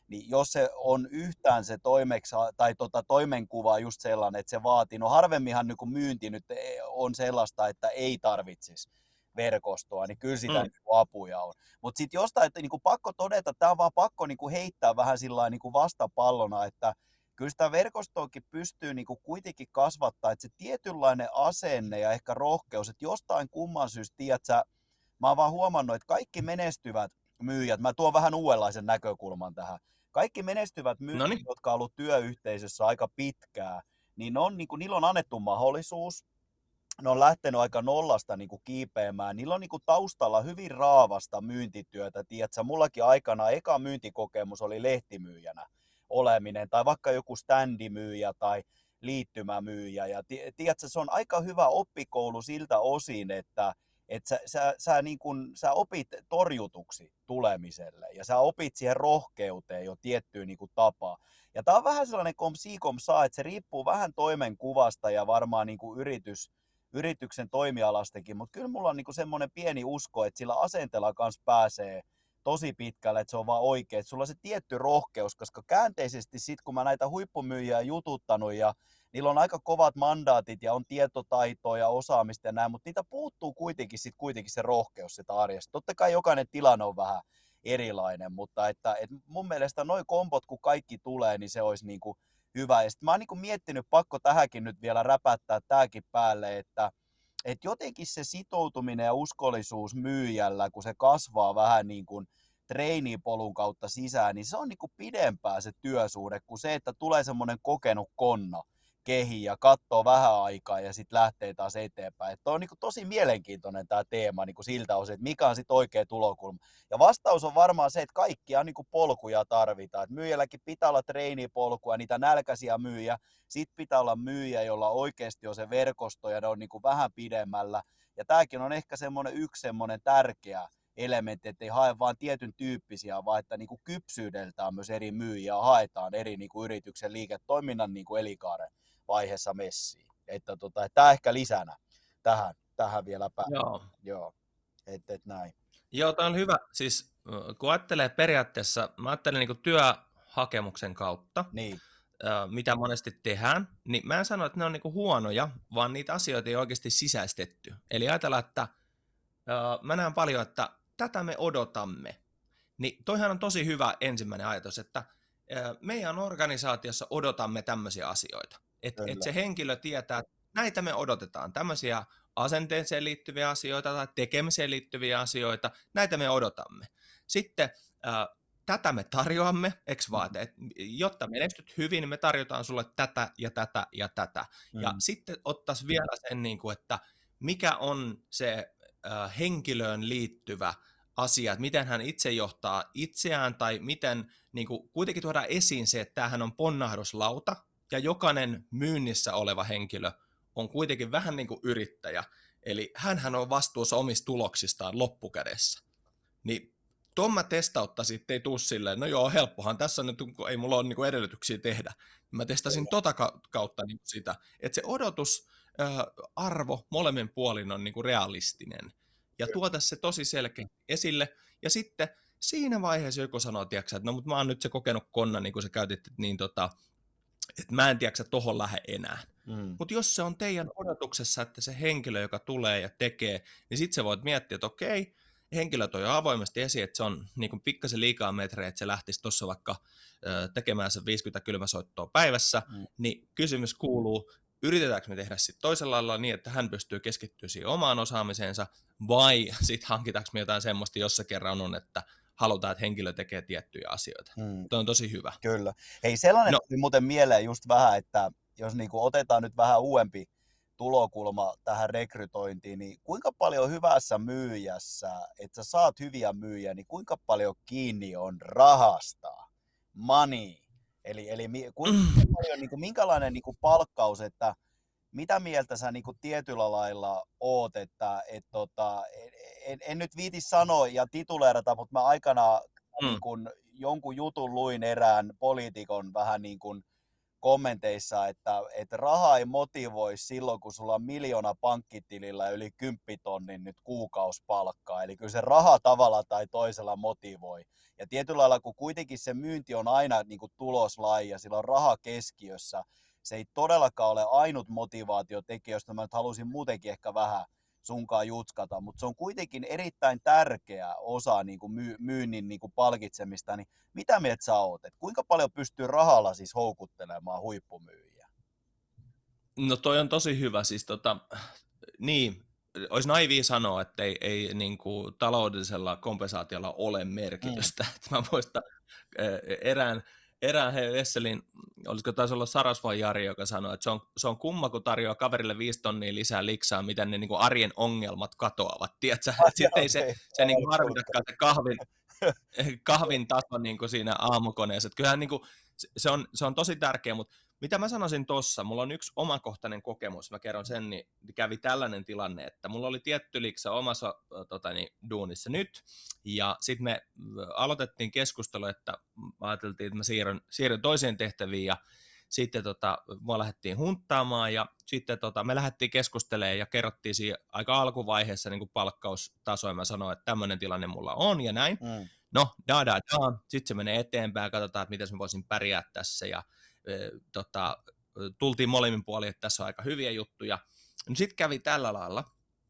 niin jos se on yhtään se toimenkuva just sellainen, että se vaatii, no harvemminhan niin myynti nyt on sellaista, että ei tarvitsisi verkostoa, niin kyllä sitä niin apuja on. Mutta sitten jostain, että niin pakko todeta, tämä on vaan pakko niin heittää vähän sillä niin vastapallona, että kyllä sitä verkostoakin pystyy niin kuitenkin kasvattaa, että se tietynlainen asenne ja ehkä rohkeus, että jostain kumman syystä, tiedätkö, mä oon vaan huomannut, että kaikki menestyvät myyjät, mä tuon vähän uudenlaisen näkökulman tähän, kaikki menestyvät myyjät, Noniin. jotka on ollut työyhteisössä aika pitkään, niin, niillä on annettu mahdollisuus, ne on lähtenyt aika nollasta niin kuin kiipeämään. Niillä on niin kuin taustalla hyvin raavasta myyntityötä. Tiedätkö, mullakin aikana eka myyntikokemus oli lehtimyyjänä oleminen, tai vaikka joku standimyyjä tai liittymämyyjä. Ja tiedätkö, se on aika hyvä oppikoulu siltä osin, että sä opit torjutuksi tulemiselle ja sä opit siihen rohkeuteen jo tiettyyn niin kuin tapaan. Ja tää on vähän sellainen kom saa, että se riippuu vähän toimenkuvasta ja varmaan niin kuin yrityksen toimialastakin, mutta kyllä mulla on niinku semmoinen pieni usko, että sillä asenteella kanssa pääsee tosi pitkälle, että se on vaan oikein, että sulla on se tietty rohkeus, koska käänteisesti sit kun mä näitä huippumyyjiä jututtanut ja niillä on aika kovat mandaatit ja on tietotaitoa ja osaamista ja näin, mutta niitä puuttuu kuitenkin se rohkeus sitä arjesta. Totta kai jokainen tilanne on vähän erilainen, mutta että mun mielestä noi kompot kun kaikki tulee, niin se olisi niinku hyvä. Ja sitten mä oon niin miettinyt, pakko tähänkin nyt vielä räpättää tämäkin päälle, että jotenkin se sitoutuminen ja uskollisuus myyjällä, kun se kasvaa vähän niin kuin treenipolun kautta sisään, niin se on niin kuin pidempää se työsuhde kuin se, että tulee semmoinen kokenut konna kehi ja katsoo vähän aikaa ja sitten lähtee taas eteenpäin. Tämä on niin kuin tosi mielenkiintoinen tämä teema niin kuin siltä osin, että mikä on sitten oikea tulokulma. Ja vastaus on varmaan se, että kaikkia niin kuin polkuja tarvitaan. Että myyjälläkin pitää olla treenipolkua, niitä nälkäisiä myyjä. Sitten pitää olla myyjä, jolla oikeasti on se verkosto ja ne on niin kuin vähän pidemmällä. Ja tämäkin on ehkä yksi semmoinen tärkeä elementti, ettei hae vain tietyn tyyppisiä, vaan että niin kuin kypsyydeltään myös eri myyjiä haetaan eri niin kuin yrityksen liiketoiminnan niin kuin elinkaaren vaiheessa messiin. Että tämä ehkä lisänä tähän vielä päälle. Joo. Näin. Joo, tämä on hyvä. Siis kun ajattelee periaatteessa, mä ajattelen niin kuin työhakemuksen kautta, niin. Mitä monesti tehdään, niin mä en sano, että ne on niin kuin huonoja, vaan niitä asioita ei oikeasti sisäistetty. Eli ajatellaan, että mä näen paljon, että tätä me odotamme. Niin toihan on tosi hyvä ensimmäinen ajatus, että meidän organisaatiossa odotamme tämmöisiä asioita. Että se henkilö tietää, että näitä me odotetaan, tämmöisiä asenteeseen liittyviä asioita tai tekemiseen liittyviä asioita, näitä me odotamme. Sitten tätä me tarjoamme, eikö vaan, että jotta menestyt hyvin, niin me tarjotaan sulle tätä ja tätä ja tätä. Ja sitten ottaisiin vielä sen, että mikä on se henkilöön liittyvä asia, että miten hän itse johtaa itseään, tai miten kuitenkin tuodaan esiin se, että tämähän on ponnahduslauta, ja jokainen myynnissä oleva henkilö on kuitenkin vähän niin kuin yrittäjä, eli hänhän on vastuussa omista tuloksistaan loppukädessä. Niin tuon mä testauttaisin, ettei tuu silleen, no joo, helppohan tässä nyt, kun ei mulla ole niin kuin edellytyksiä tehdä. Mä testasin kautta niin sitä, että se odotusarvo molemmin puolin on niin kuin realistinen. Ja tuota se tosi selkeä esille. Ja sitten siinä vaiheessa joku sanoo, tiiäksä, että no mutta mä oon nyt se kokenut konna, niin kuin sä käytit, niin että mä en tiedä, tohon lähde enää. Mutta jos se on teidän odotuksessa, että se henkilö, joka tulee ja tekee, niin sitten sä voit miettiä, että okei, henkilö toi avoimesti esiin, että se on niin pikkasen liikaa metrejä, että se lähtisi tuossa vaikka tekemään se 50 kylmäsoittoa päivässä, niin kysymys kuuluu, yritetäänkö me tehdä sitten toisella lailla niin, että hän pystyy keskittyä siihen omaan osaamiseensa, vai sitten hankitaanko me jotain semmoista, jossa kerran on, että halutaan, että henkilö tekee tiettyjä asioita. Tuo on tosi hyvä. Kyllä. Hei, sellainen tuli muuten mieleen just vähän, että jos niinku otetaan nyt vähän uudempi tulokulma tähän rekrytointiin, niin kuinka paljon hyvässä myyjässä, että sä saat hyviä myyjiä, niin kuinka paljon kiinni on rahasta, money, eli kuinka paljon, niin kuin, minkälainen niin kuin palkkaus, että mitä mieltä sä niin kuin tietyllä lailla oot, että en nyt viiti sanoa ja tituleerata, mutta mä aikanaan niin kuin jonkun jutun luin erään poliitikon vähän niin kuin kommenteissa, että raha ei motivoi silloin, kun sulla on 1 miljoona pankkitilillä yli 10 tonnin nyt kuukausipalkkaa. Eli kyllä se raha tavalla tai toisella motivoi. Ja tietyllä lailla, kun kuitenkin se myynti on aina niin kuin tuloslaji ja sillä on raha keskiössä, se ei todellakaan ole ainut motivaatiotekijä, josta mä nyt halusin muutenkin ehkä vähän sunkaan jutskata, mutta se on kuitenkin erittäin tärkeä osa niin kuin myynnin niin kuin palkitsemista. Niin mitä mieltä sä oot? Et kuinka paljon pystyy rahalla siis houkuttelemaan huippumyyjiä? No toi on tosi hyvä. Siis niin, olisi naivia sanoa, että ei niin kuin taloudellisella kompensaatiolla ole merkitystä. Mä muistan erään Vesselin, olisiko taisi olla Sarasvuon Jari, joka sanoi, että se on kumma, kun tarjoaa kaverille 5 tonnia lisää liksaa, miten ne niin kuin arjen ongelmat katoavat. Tiedätkö? Sitten ei se niin kuin harvitakaan se kahvin taso niin kuin siinä aamukoneessa. Että kyllähän niin kuin, se on tosi tärkeä, mutta mitä mä sanoisin tossa, mulla on yksi omakohtainen kokemus, mä kerron sen, niin kävi tällainen tilanne, että mulla oli tietty liksa omassa duunissa nyt, ja sitten me aloitettiin keskustelu, että ajateltiin, että mä siirryn toiseen tehtäviin, ja sitten mua lähdettiin hunttaamaan, ja sitten me lähdettiin keskustelemaan, ja kerrottiin siinä aika alkuvaiheessa niin kuin palkkaustasoa, ja mä sanoin, että tämmöinen tilanne mulla on, ja näin. No, sitten se menee eteenpäin, katsotaan, että miten mä voisin pärjää tässä, ja tultiin molemmin puolin, että tässä on aika hyviä juttuja. No sitten kävi tällä lailla,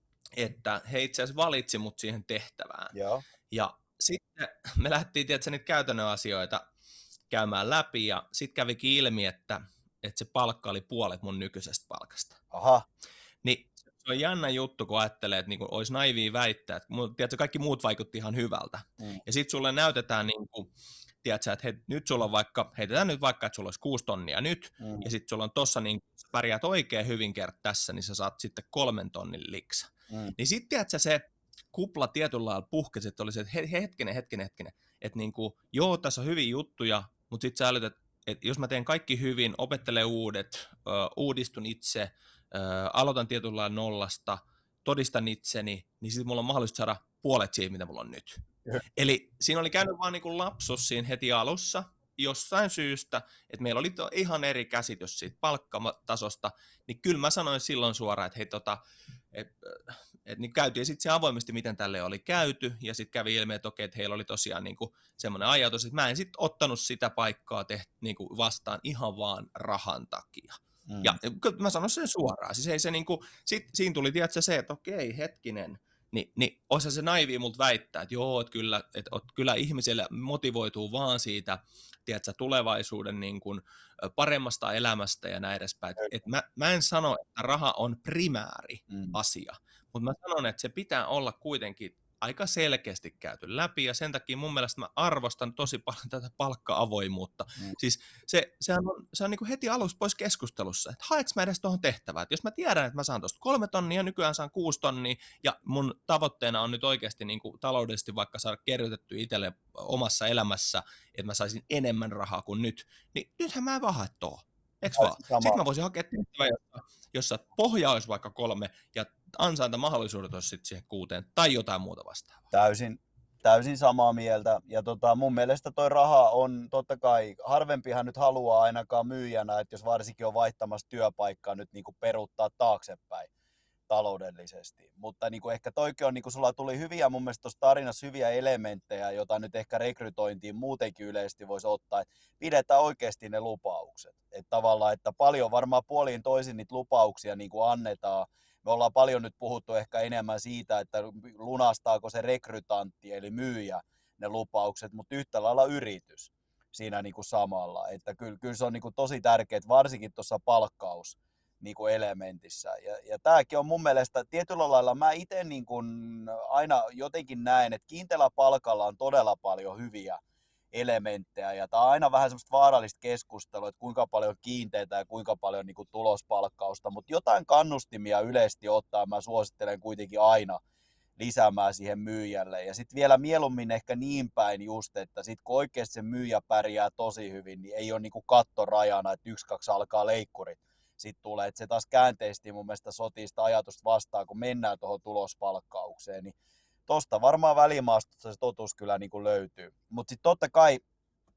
että he itse asiassa valitsi mut siihen tehtävään. Joo. Ja sitten me lähdettiin tietysti niitä käytännön asioita käymään läpi, ja sitten kävikin ilmi, että se palkka oli puolet mun nykyisestä palkasta. Aha. Niin se on jännä juttu, kun ajattelee, että niinku olisi naivia väittää, että tiedätkö, kaikki muut vaikutti ihan hyvältä. Ja sitten sulle näytetään niinku, tiedätkö, että nyt sulla on heitetään nyt vaikka, että sulla olisi 6 tonnia nyt, ja sitten sulla on tossa, niin sä pärjäät oikein hyvin tässä, niin sä saat sitten 3 tonnin liksa. Niin sitten, tiedätkö, se kupla tietyllä lailla puhkesi, että oli se, että hetkinen, että niinku, joo, tässä on hyviä juttuja, mutta sitten sä älytät, että jos mä teen kaikki hyvin, opettelen uudet, uudistun itse, aloitan tietyllä lailla nollasta, todistan itseni, niin sitten mulla on mahdollista saada puolet siitä, mitä mulla on nyt. Eli siinä oli käynyt vaan niin kuin lapsus siinä heti alussa jossain syystä, että meillä oli ihan eri käsitys siitä palkkatasosta, niin kyllä mä sanoin silloin suoraan, että hei niin käytiin sitten se avoimesti, miten tälle oli käyty, ja sitten kävi ilmi, että okei, että heillä oli tosiaan niin kuin semmoinen ajatus, että mä en sitten ottanut sitä paikkaa niin kuin vastaan ihan vaan rahan takia. Ja mä sanon sen suoraan, siis ei se niin kuin, siinä tuli tiedätkö se, että okei, hetkinen, niin osa se naivia multa väittää, että joo, että kyllä ihmiselle motivoituu vaan siitä, tiedätkö, tulevaisuuden niin kuin paremmasta elämästä ja näin edespäin. Mä en sano, että raha on primääri asia, mutta mä sanon, että se pitää olla kuitenkin aika selkeästi käyty läpi, ja sen takia mun mielestä mä arvostan tosi paljon tätä palkka-avoimuutta. Siis sehän on niin kuin heti alussa pois keskustelussa, että haeks mä edes tuohon tehtävään, että jos mä tiedän, että mä saan tuosta 3 tonnia, nykyään saan 6 tonnia, ja mun tavoitteena on nyt oikeasti niin kuin taloudellisesti vaikka saada kerrytettyä itselle omassa elämässä, että mä saisin enemmän rahaa kuin nyt, niin nythän mä en vaan hae tuohon. Eikö vaan? Sitten mä voisin hakea tehtävää, jossa pohja olisi vaikka 3, ja ansaintamahdollisuudet olisi sitten siihen 6 tai jotain muuta vastaavaa. Täysin samaa mieltä. Ja mun mielestä toi raha on totta kai, harvempihan nyt haluaa ainakaan myyjänä, että jos varsinkin on vaihtamassa työpaikkaa nyt niin kuin peruuttaa taaksepäin taloudellisesti. Mutta niin kuin ehkä toikin on, niin kuin sulla tuli hyviä mun mielestä tuossa tarinassa hyviä elementtejä, joita nyt ehkä rekrytointiin muutenkin yleisesti voisi ottaa, että pidetään oikeasti ne lupaukset. Että tavallaan, että paljon varmaan puoliin toisin niitä lupauksia niin kuin annetaan. Me ollaan paljon nyt puhuttu ehkä enemmän siitä, että lunastaako se rekrytantti eli myyjä ne lupaukset, mutta yhtä lailla yritys siinä niin kuin samalla. Että kyllä se on niin kuin tosi tärkeää, varsinkin tuossa palkkaus niin kuin elementissä. Ja tämäkin on mun mielestä tietyllä lailla, mä itse niin kuin aina jotenkin näen, että kiinteällä palkalla on todella paljon hyviä elementtejä, ja tämä on aina vähän semmoista vaarallista keskustelua, että kuinka paljon kiinteitä ja kuinka paljon niin kuin tulospalkkausta, mutta jotain kannustimia yleisesti ottaa mä suosittelen kuitenkin aina lisäämään siihen myyjälle, ja sitten vielä mieluummin ehkä niin päin just, että sitten kun oikeasti se myyjä pärjää tosi hyvin, niin ei ole niin kuin kattorajana, että 1-2 alkaa leikkurit sitten tulee, että se taas käänteisesti mun mielestä sotii sitä ajatusta vastaan, kun mennään tuohon tulospalkkaukseen, niin tosta varmaan välimaastossa se totuus kyllä niin kuin löytyy. Mutta sitten totta kai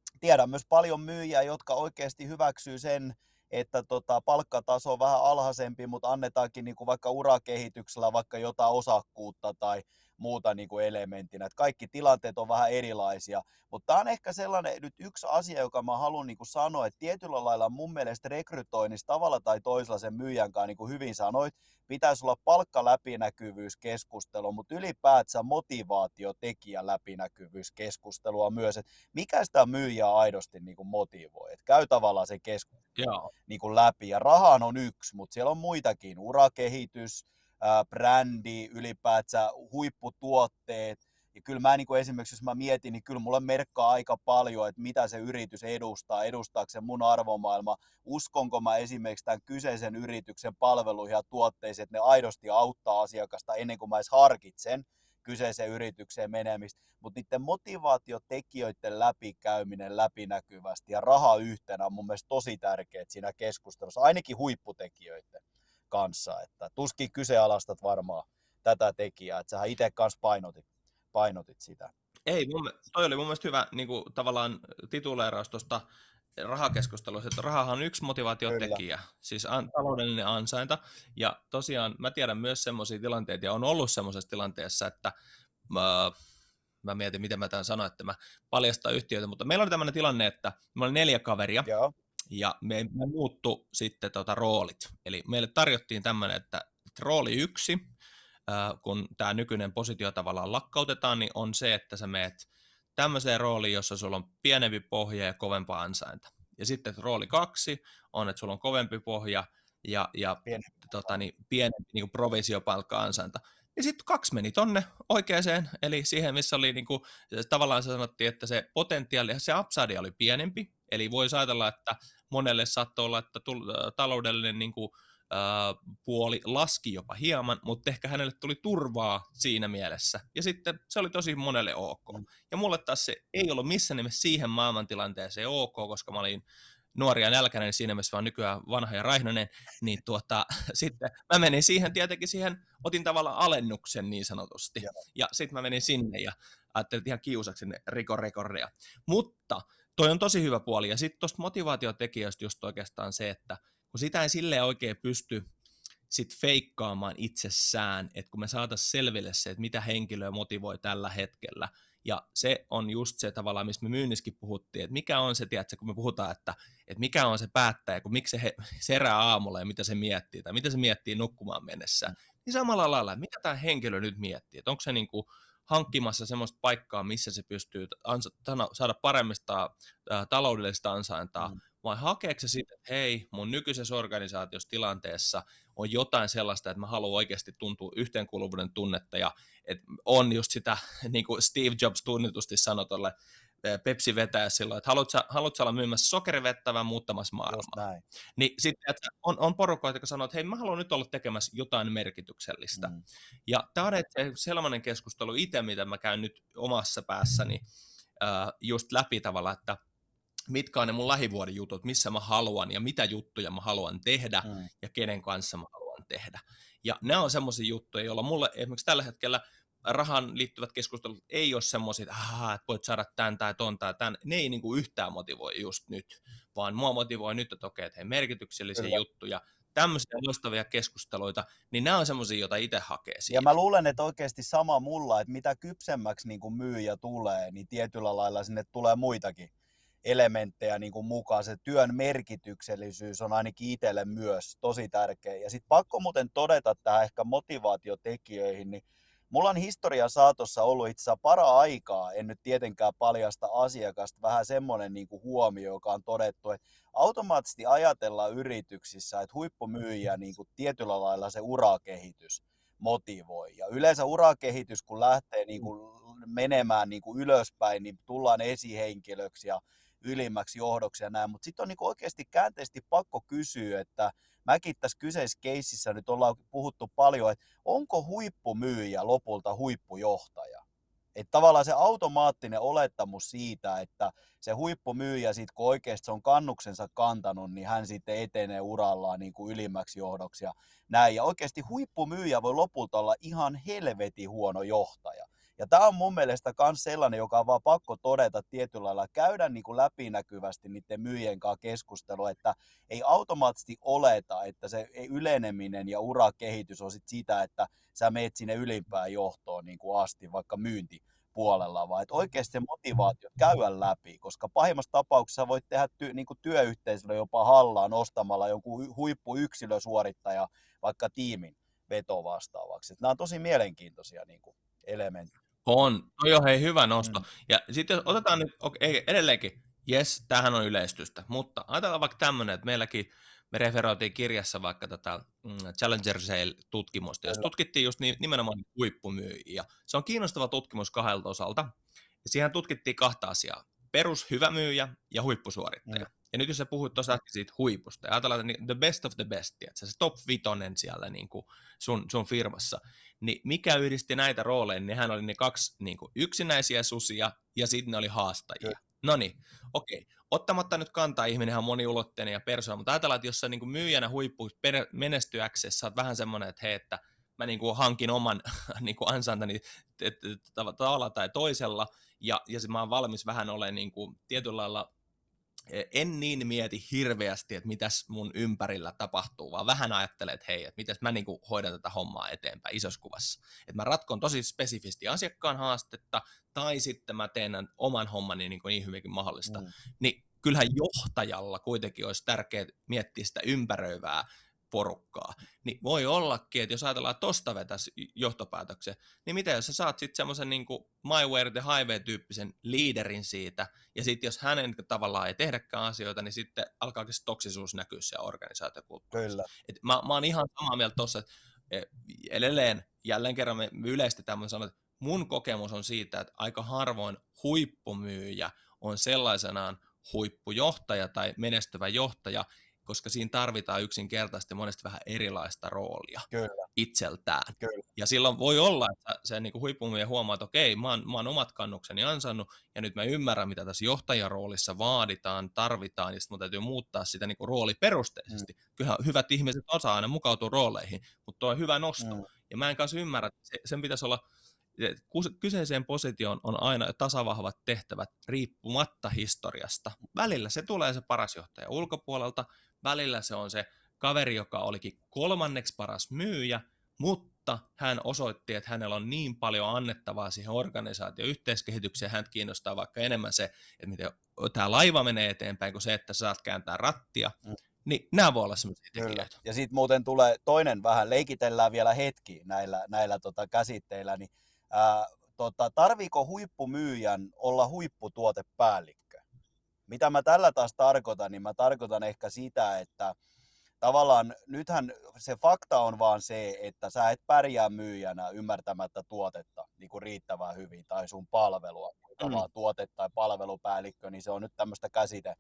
tiedän myös paljon myyjiä, jotka oikeasti hyväksyy sen, että palkkataso on vähän alhaisempi, mutta annetaankin niin kuin vaikka urakehityksellä vaikka jotain osakkuutta tai muuta niin kuin elementtinä. Että kaikki tilanteet on vähän erilaisia, mutta tämä on ehkä sellainen nyt yksi asia, joka mä haluan niin kuin sanoa, että tietyllä lailla mun mielestä rekrytoinnissa tavalla tai toisella sen myyjän kanssa, niin kuin hyvin sanoit, pitäisi olla palkkaläpinäkyvyyskeskustelua, mutta ylipäätään motivaatiotekijä läpinäkyvyyskeskustelua myös, että mikä sitä myyjää aidosti niin kuin motivoi, että käy tavallaan se keskustelu Joo. niin kuin läpi, ja rahaan on yksi, mutta siellä on muitakin, urakehitys, brändi, ylipäätään huipputuotteet, ja kyllä mä niin kuin esimerkiksi, jos mä mietin, niin kyllä mulla merkkaa aika paljon, että mitä se yritys edustaa, edustaako se mun arvomaailma, uskonko mä esimerkiksi tämän kyseisen yrityksen palveluihin ja tuotteisiin, että ne aidosti auttaa asiakasta ennen kuin mä edes harkitsen kyseiseen yritykseen menemistä, mutta niiden motivaatiotekijöiden läpikäyminen läpinäkyvästi ja raha yhtenä on mun mielestä tosi tärkeää siinä keskustelussa, ainakin huipputekijöiden kanssa, että tuskin kyseenalaistat varmaan tätä tekijää, että sähän itse kanssa painotit sitä. Ei, toi oli mun mielestä hyvä niin kuin, tavallaan tituleeraus tuosta rahakeskustelussa, että rahahan on yksi motivaatiotekijä, siis taloudellinen ansainta, ja tosiaan mä tiedän myös semmoisia tilanteita, ja on ollut semmoisessa tilanteessa, että mä mietin, miten mä tämän sanoin, että mä paljastan yhtiöitä, mutta meillä oli tämmöinen tilanne, että me oli 4 kaveria, Joo. ja me muuttu sitten roolit, eli meille tarjottiin tämmöinen, että rooli 1, kun tämä nykyinen positio tavallaan lakkautetaan, niin on se, että sä meet tämmöiseen rooliin, jossa sulla on pienempi pohja ja kovempaa ansainta. Ja sitten rooli 2 on, että sulla on kovempi pohja ja pienempi niin provisiopalkka-ansainta. Ja sitten 2 meni tonne oikeaan, eli siihen, missä oli niin kuin, tavallaan se sanottiin, että se potentiaali, se upside oli pienempi, eli voi ajatella, että monelle saattoi olla, että taloudellinen niin kuin, puoli laski jopa hieman, mutta ehkä hänelle tuli turvaa siinä mielessä. Ja sitten se oli tosi monelle ok. Ja mulle taas se ei ollut missään nimessä siihen maailmantilanteeseen ok, koska mä olin nuori ja nälkäinen, siinä mielessä vaan nykyään vanha ja raihnainen, niin sitten mä menin tietenkin siihen, otin tavallaan alennuksen niin sanotusti. Ja sitten mä menin sinne ja ajattelin ihan kiusaksi ne rekordia. Mutta toi on tosi hyvä puoli. Ja sitten tuosta motivaatiotekijöistä just oikeastaan se, että kun sitä ei silleen oikein pysty sit feikkaamaan itsessään, että kun me saataisiin selville se, että mitä henkilöä motivoi tällä hetkellä, ja se on just se tavallaan, mistä me myynnissäkin puhuttiin, että mikä on se, tiedätkö, kun me puhutaan, että mikä on se päättäjä, kun miksi se herää aamulla ja mitä se miettii, tai mitä se miettii nukkumaan mennessä, niin samalla lailla, että mitä tämä henkilö nyt miettii, että onko se niin kuin hankkimassa semmoista paikkaa, missä se pystyy saada paremmista taloudellista ansaintaa, vai hakeeko se sitten, että hei, mun nykyisessä organisaatiossa tilanteessa on jotain sellaista, että mä haluan oikeasti tuntua yhteenkuuluvuuden tunnetta, ja että on just sitä, niin kuin Steve Jobs tunnetusti sanoi tuolle Pepsi-vetäjä silloin, että haluatko olla myymässä sokerivettä vai muuttamassa maailmaa. Niin sitten on porukoita, jotka sanoo, että hei, mä haluan nyt olla tekemässä jotain merkityksellistä. Ja tämä on sellainen keskustelu itse, mitä mä käyn nyt omassa päässäni just läpi tavalla, että mitkä on ne mun lähivuoden jutut, missä mä haluan ja mitä juttuja mä haluan tehdä ja kenen kanssa mä haluan tehdä. Ja nämä on semmoisia juttuja, joilla mulle esimerkiksi tällä hetkellä rahan liittyvät keskustelut ei ole semmoisia, että voit saada tämän tai ton tai tämän. Ne ei niinku yhtään motivoi just nyt, vaan mua motivoi nyt, että okei, että hei, merkityksellisiä juttuja, tämmöisiä loistavia keskusteluita, niin nämä on semmoisia, joita itse hakee siitä. Ja mä luulen, että oikeasti sama mulla, että mitä kypsemmäksi niin kuin myyjä tulee, niin tietyllä lailla sinne tulee muitakin elementtejä niin kuin mukaan. Se työn merkityksellisyys on ainakin itselle myös tosi tärkeä. Ja sitten pakko muuten todeta tähän ehkä motivaatiotekijöihin, niin mulla on historian saatossa ollut itse asiassa para-aikaa, en nyt tietenkään paljasta asiakasta, vähän semmoinen niin kuin huomio, joka on todettu, että automaattisesti ajatellaan yrityksissä, että huippumyyjä niin kuin tietyllä lailla se urakehitys motivoi. Ja yleensä urakehitys, kun lähtee niin kuin menemään niin kuin ylöspäin, niin tullaan esihenkilöksi ja ylimmäksi johdoksi ja näin, mutta sitten on niin kuin oikeasti käänteisesti pakko kysyä, että mäkin tässä kyseisessä keississä nyt ollaan puhuttu paljon, että onko huippumyyjä lopulta huippujohtaja? Että tavallaan se automaattinen olettamus siitä, että se huippumyyjä sit, kun oikeasti se on kannuksensa kantanut, niin hän sitten etenee urallaan niin kuin ylimmäksi johdoksi ja näin. Ja oikeasti huippumyyjä voi lopulta olla ihan helvetin huono johtaja. Ja tämä on mun mielestä myös sellainen, joka on vaan pakko todeta tietyllä lailla, käydä niin kuin läpinäkyvästi niiden myyjien kanssa keskustelua, että ei automaattisesti oleta, että se yleneminen ja urakehitys on sit sitä, että sä meet sinne ylimpään johtoon niin kuin asti, vaikka myyntipuolella, vaan että oikeasti se motivaatio käydä läpi, koska pahimmassa tapauksessa voit tehdä niin kuin työyhteisölle jopa hallaa nostamalla jonkun huippuyksilösuorittaja vaikka tiimin veto vastaavaksi. Nämä on tosi mielenkiintoisia niin kuin elementtejä. Toi on hei hyvä nosto. Ja sitten jos otetaan nyt, edelleenkin, jes, tämähän on yleistystä, mutta ajatellaan vaikka tämmöinen, että meilläkin me referoitiin kirjassa vaikka tätä Challenger Sale-tutkimusta, jos tutkittiin just nimenomaan huippumyyjiä. Se on kiinnostava tutkimus 2 osalta, ja siihen tutkittiin 2 asiaa, perus hyvä myyjä ja huippusuorittaja. Ja nyt jos sä puhut tosiaan siitä huipusta, ja ajatellaan the best of the best, että se top 5 siellä niin kuin sun firmassa, niin mikä yhdisti näitä rooleja, niin hän oli ne 2 niin kuin yksinäisiä susia, ja sitten ne oli haastajia. No niin, okei. Ottamatta nyt kantaa, ihminenhän on moniulotteinen ja persoona, mutta ajatellaan, että jos sä niin kuin myyjänä huippu menestyäksessä, sä oot vähän semmoinen, että hei, että mä niin kuin hankin oman niin kuin ansaintani tavalla tai toisella, ja mä oon valmis vähän olemaan niin kuin tietyllä lailla, en niin mieti hirveästi, että mitäs mun ympärillä tapahtuu, vaan vähän ajattelen, että hei, että mitäs mä niin kuin hoidan tätä hommaa eteenpäin isossa kuvassa. Että mä ratkon tosi spesifisti asiakkaan haastetta, tai sitten mä teen oman hommani niin hyvinkin mahdollista. Niin kyllähän johtajalla kuitenkin olisi tärkeää miettiä sitä ympäröivää porukkaa. Niin voi ollakin, että jos ajatellaan, että tosta vetäisi johtopäätöksen, niin mitä jos sä saat sitten semmoisen niin kuin My Way the Highway-tyyppisen liiderin siitä, ja sitten jos hänen tavallaan ei tehdäkään asioita, niin sitten alkaakin se toksisuus näkyä siellä organisaatiokulttuurissa. Mä oon ihan samaa mieltä tossa, että edelleen, jälleen kerran me yleistetään, mä sanon, että mun kokemus on siitä, että aika harvoin huippumyyjä on sellaisenaan huippujohtaja tai menestyvä johtaja, koska siinä tarvitaan yksinkertaisesti monesti vähän erilaista roolia itseltään. Ja silloin voi olla, että se niin huippumyyjä huomaa, että okei, mä oon omat kannukseni ansannut, ja nyt mä ymmärrän, mitä tässä johtajaroolissa vaaditaan, tarvitaan, ja sitten mun täytyy muuttaa sitä niin rooliperusteisesti. Kyllähän hyvät ihmiset osaa aina mukautua rooleihin, mutta tuo on hyvä nosto. Ja mä en kanssa ymmärrä, että sen pitäisi olla, kyseiseen positioon on aina tasavahvat tehtävät riippumatta historiasta. Välillä se tulee se paras johtaja ulkopuolelta, välillä se on se kaveri, joka olikin 3. paras myyjä, mutta hän osoitti, että hänellä on niin paljon annettavaa siihen organisaation yhteiskehitykseen, hän kiinnostaa vaikka enemmän se, että miten tämä laiva menee eteenpäin, kuin se, että sä saat kääntää rattia. Niin nämä voi olla sellaisia tekijöitä. Ja sitten muuten tulee toinen vähän, leikitellään vielä hetki näillä käsitteillä, niin tarviiko huippumyyjän olla huipputuotepäällikkö? Mitä mä tällä taas tarkoitan, niin mä tarkoitan ehkä sitä, että tavallaan nythän se fakta on vaan se, että sä et pärjää myyjänä ymmärtämättä tuotetta niin kuin riittävän hyvin tai sun palvelua, vaan tuote- tai palvelupäällikkö, niin se on nyt tämmöistä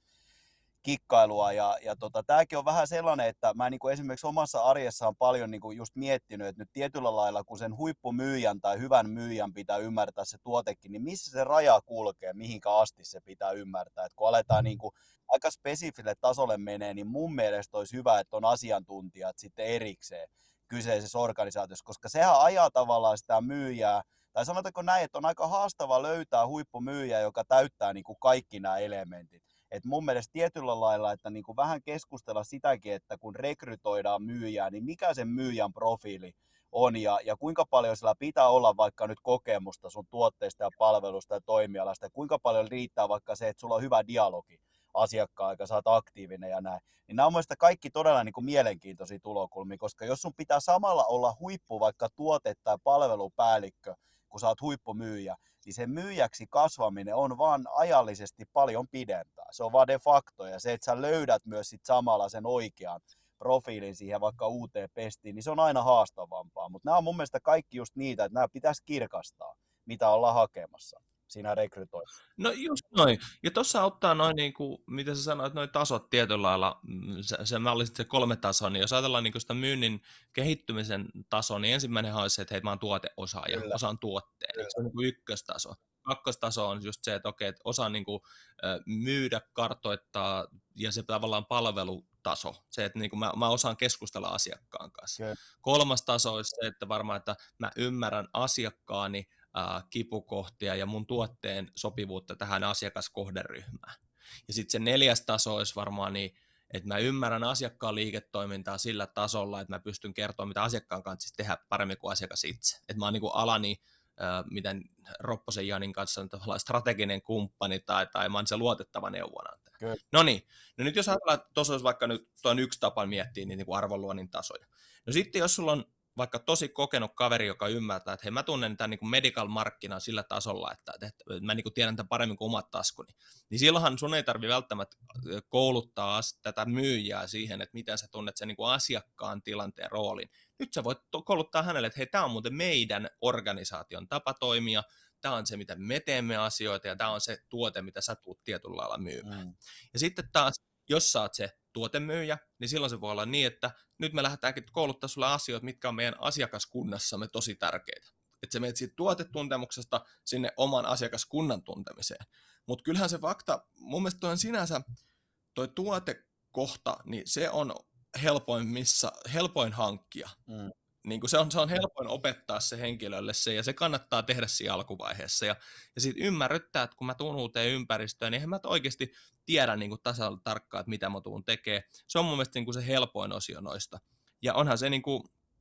kikkailua ja tämäkin on vähän sellainen, että mä niin kuin esimerkiksi omassa arjessa on paljon niin kuin just miettinyt, että nyt tietyllä lailla kun sen huippumyyjän tai hyvän myyjän pitää ymmärtää se tuotekin, niin missä se raja kulkee, mihinkä asti se pitää ymmärtää, että kun aletaan niin kuin aika spesifille tasolle menee, niin mun mielestä olisi hyvä, että on asiantuntijat sitten erikseen kyseisessä organisaatiossa, koska sehän ajaa tavallaan sitä myyjää, tai sanotaanko näin, että on aika haastava löytää huippumyyjä, joka täyttää niin kuin kaikki nämä elementit. Et mun mielestä tietyllä lailla, että niin kuin vähän keskustella sitäkin, että kun rekrytoidaan myyjää, niin mikä sen myyjän profiili on ja kuinka paljon sillä pitää olla vaikka nyt kokemusta sun tuotteista ja palvelusta ja toimialasta, ja kuinka paljon riittää vaikka se, että sulla on hyvä dialogi asiakkaan, joka sä oot aktiivinen ja näin. Niin nämä on mielestäni kaikki todella niin kuin mielenkiintoisia tulokulmia, koska jos sun pitää samalla olla huippu vaikka tuote- tai palvelupäällikkö, kun sä oot huippumyyjä, niin sen myyjäksi kasvaminen on vaan ajallisesti paljon pidempää. Se on vaan de facto, ja se, että sä löydät myös sit samalla sen oikean profiilin siihen vaikka uuteen pestiin, niin se on aina haastavampaa. Mutta nämä on mun mielestä kaikki just niitä, että nämä pitäisi kirkastaa, mitä ollaan hakemassa siinä rekrytoinnissa. No just noin. Ja tuossa ottaa noin, niin kuin, mitä sä sanoit, noin tasot tietyllä lailla, se malli se 3 tasoa, niin jos ajatellaan niin sitä myynnin kehittymisen tasoa, niin ensimmäinenhän on se, että hei, mä oon tuoteosaaja, osaan tuotteen. Se on niin kuin 1. taso. 2. taso on just se, että okei, että osaan niin kuin, myydä, kartoittaa, ja se tavallaan palvelutaso, se, että niin kuin mä osaan keskustella asiakkaan kanssa. 3. taso on se, että varmaan, että mä ymmärrän asiakkaani, kipukohtia ja mun tuotteen sopivuutta tähän asiakaskohderyhmään. Ja sitten se 4. taso olisi varmaan niin, että mä ymmärrän asiakkaan liiketoimintaa sillä tasolla, että mä pystyn kertomaan, mitä asiakkaan kanssa siis tehdä paremmin kuin asiakas itse. Että mä oon niin kuin alani, miten Ropposen Janin kanssa on tavallaan strateginen kumppani tai mä oon se luotettava neuvonantaja. No niin, no nyt jos ajatellaan, että tuossa olisi vaikka nyt tuon yksi tapa miettiä niin kuin arvonluonnin tasoja. No sitten jos sulla on vaikka tosi kokenut kaveri, joka ymmärtää, että hei, mä tunnen tämän niin kuin medical-markkinan sillä tasolla, että mä niin kuin tiedän tämän paremmin kuin omat taskuni, niin silloinhan sun ei tarvitse välttämättä kouluttaa tätä myyjää siihen, että miten sä tunnet sen niin kuin asiakkaan tilanteen roolin. Nyt sä voit kouluttaa hänelle, että hei, tämä on muuten meidän organisaation tapa toimia, tämä on se, mitä me teemme asioita, ja tämä on se tuote, mitä sä tuut tietyllä lailla myymään. Ja sitten taas, jos sä oot se tuotemyyjä, niin silloin se voi olla niin, että nyt me lähdetäänkin kouluttaa sulle asioita, mitkä on meidän asiakaskunnassamme tosi tärkeitä. Että sä menet siitä tuotetuntemuksesta sinne oman asiakaskunnan tuntemiseen. Mutta kyllähän se fakta, mun mielestä toi on sinänsä, toi tuotekohta, niin se on helpoin hankkia. Niin kuin se on helpoin opettaa se henkilölle se, ja se kannattaa tehdä siinä alkuvaiheessa. Ja sitten ymmärryttää, että kun mä tuun uuteen ympäristöön, niin eihän mä oikeasti tiedä niin kuin tasan tarkkaan, että mitä mä tuun tekemään. Se on mun mielestä niin kuin se helpoin osio noista. Ja onhan se, niin kuin,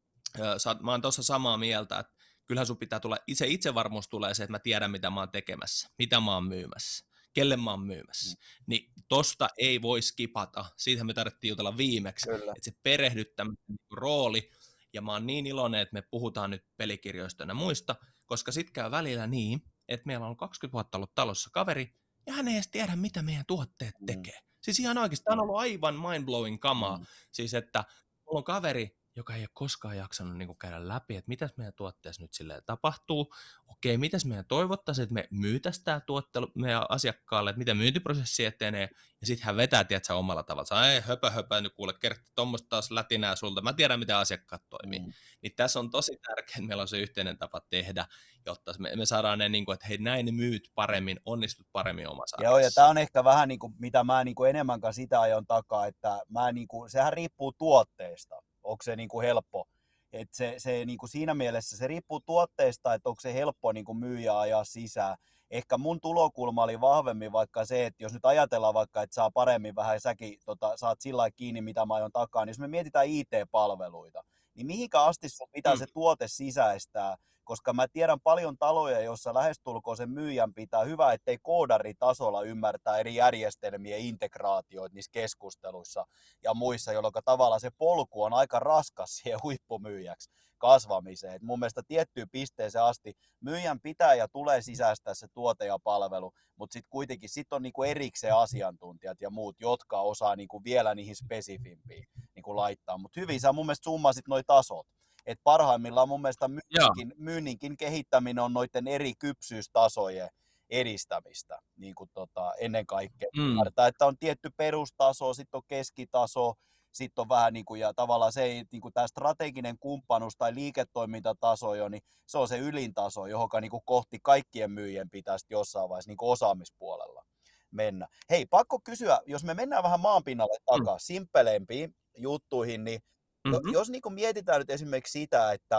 mä oon tuossa samaa mieltä, että kyllähän sun pitää tulla, se itsevarmuus tulee se, että mä tiedän, mitä mä oon tekemässä, mitä mä oon myymässä, kelle mä oon myymässä. Niin tosta ei voi skipata, siitähän me tarvittiin jutella viimeksi, että se perehdyttäminen rooli. Ja mä oon niin iloinen, että me puhutaan nyt pelikirjoista ja muista, koska sit käy välillä niin, että meillä on 20 vuotta ollut talossa kaveri, ja hän ei edes tiedä, mitä meidän tuotteet tekee. Siis ihan oikeasti, tämä on ollut aivan mind-blowing kamaa. Siis, että mulla on kaveri, joka ei ole koskaan jaksanut niin kuin käydä läpi, että mitäs meidän tuotteessa nyt silleen tapahtuu. Okei, mitäs meidän toivottaisiin, että me myytäisiin tämä tuotte meidän asiakkaalle, että miten myyntiprosessi etenee, ja sitten hän vetää, tiedätkö, omalla tavalla. Ei, höpö, nyt kuule, kertaa tuommoista taas lätinää sulta, mä tiedän, miten asiakkaat toimii. Niin tässä on tosi tärkeää, että meillä on se yhteinen tapa tehdä, jotta me saadaan ne, niin kuin, että hei, näin ne myyt paremmin, onnistut paremmin omassa Joo, ja tämä on ehkä vähän, niin kuin, mitä mä niin kuin enemmän kanssa sitä ajon takaa, että mä, niin kuin, sehän riippuu tuotteesta. Onko se niin kuin helppo? Et se niin kuin siinä mielessä se riippuu tuotteesta, että onko se helppo niin kuin myyjä ajaa sisään. Ehkä mun tulokulma oli vahvemmin vaikka se, että jos nyt ajatellaan vaikka, että saa paremmin vähän, säkin saat sillä lailla kiinni, mitä mä ajon takaa, niin jos me mietitään IT-palveluita, niin mihinkä asti sun pitää se tuote sisäistää, koska mä tiedän paljon taloja, joissa lähestulkoon sen myyjän pitää hyvä, ettei koodaritasolla ymmärtää eri järjestelmien integraatioita niissä keskusteluissa ja muissa, jolloin tavallaan se polku on aika raskas siihen huippumyyjäksi kasvamiseen. Et mun mielestä tiettyyn pisteeseen asti myyjän pitää ja tulee sisäistää se tuote ja palvelu, mutta sitten kuitenkin on niinku erikseen asiantuntijat ja muut, jotka osaa niinku vielä niihin spesifimpiin niinku laittaa. Mutta hyvin sä mun mielestä summasit noi tasot. Et parhaimmillaan mun mielestä myynninkin kehittäminen on noiden eri kypsyystasojen edistämistä niin kuin ennen kaikkea. Ymmärtää, että on tietty perustaso, sitten on keskitaso, sitten on vähän niin kuin, ja tavallaan se ei, niin kuin tämä strateginen kumppanuus tai liiketoimintataso jo, niin se on se ylintaso, johon niin kuin kohti kaikkien myyjien pitäisi jossain vaiheessa niin kuin osaamispuolella mennä. Hei, pakko kysyä, jos me mennään vähän maanpinnalle takaisin, simppelempiin juttuihin, niin jos niin kuin mietitään nyt esimerkiksi sitä, että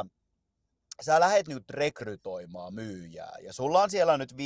sä lähdet nyt rekrytoimaan myyjää ja sulla on siellä nyt 5-10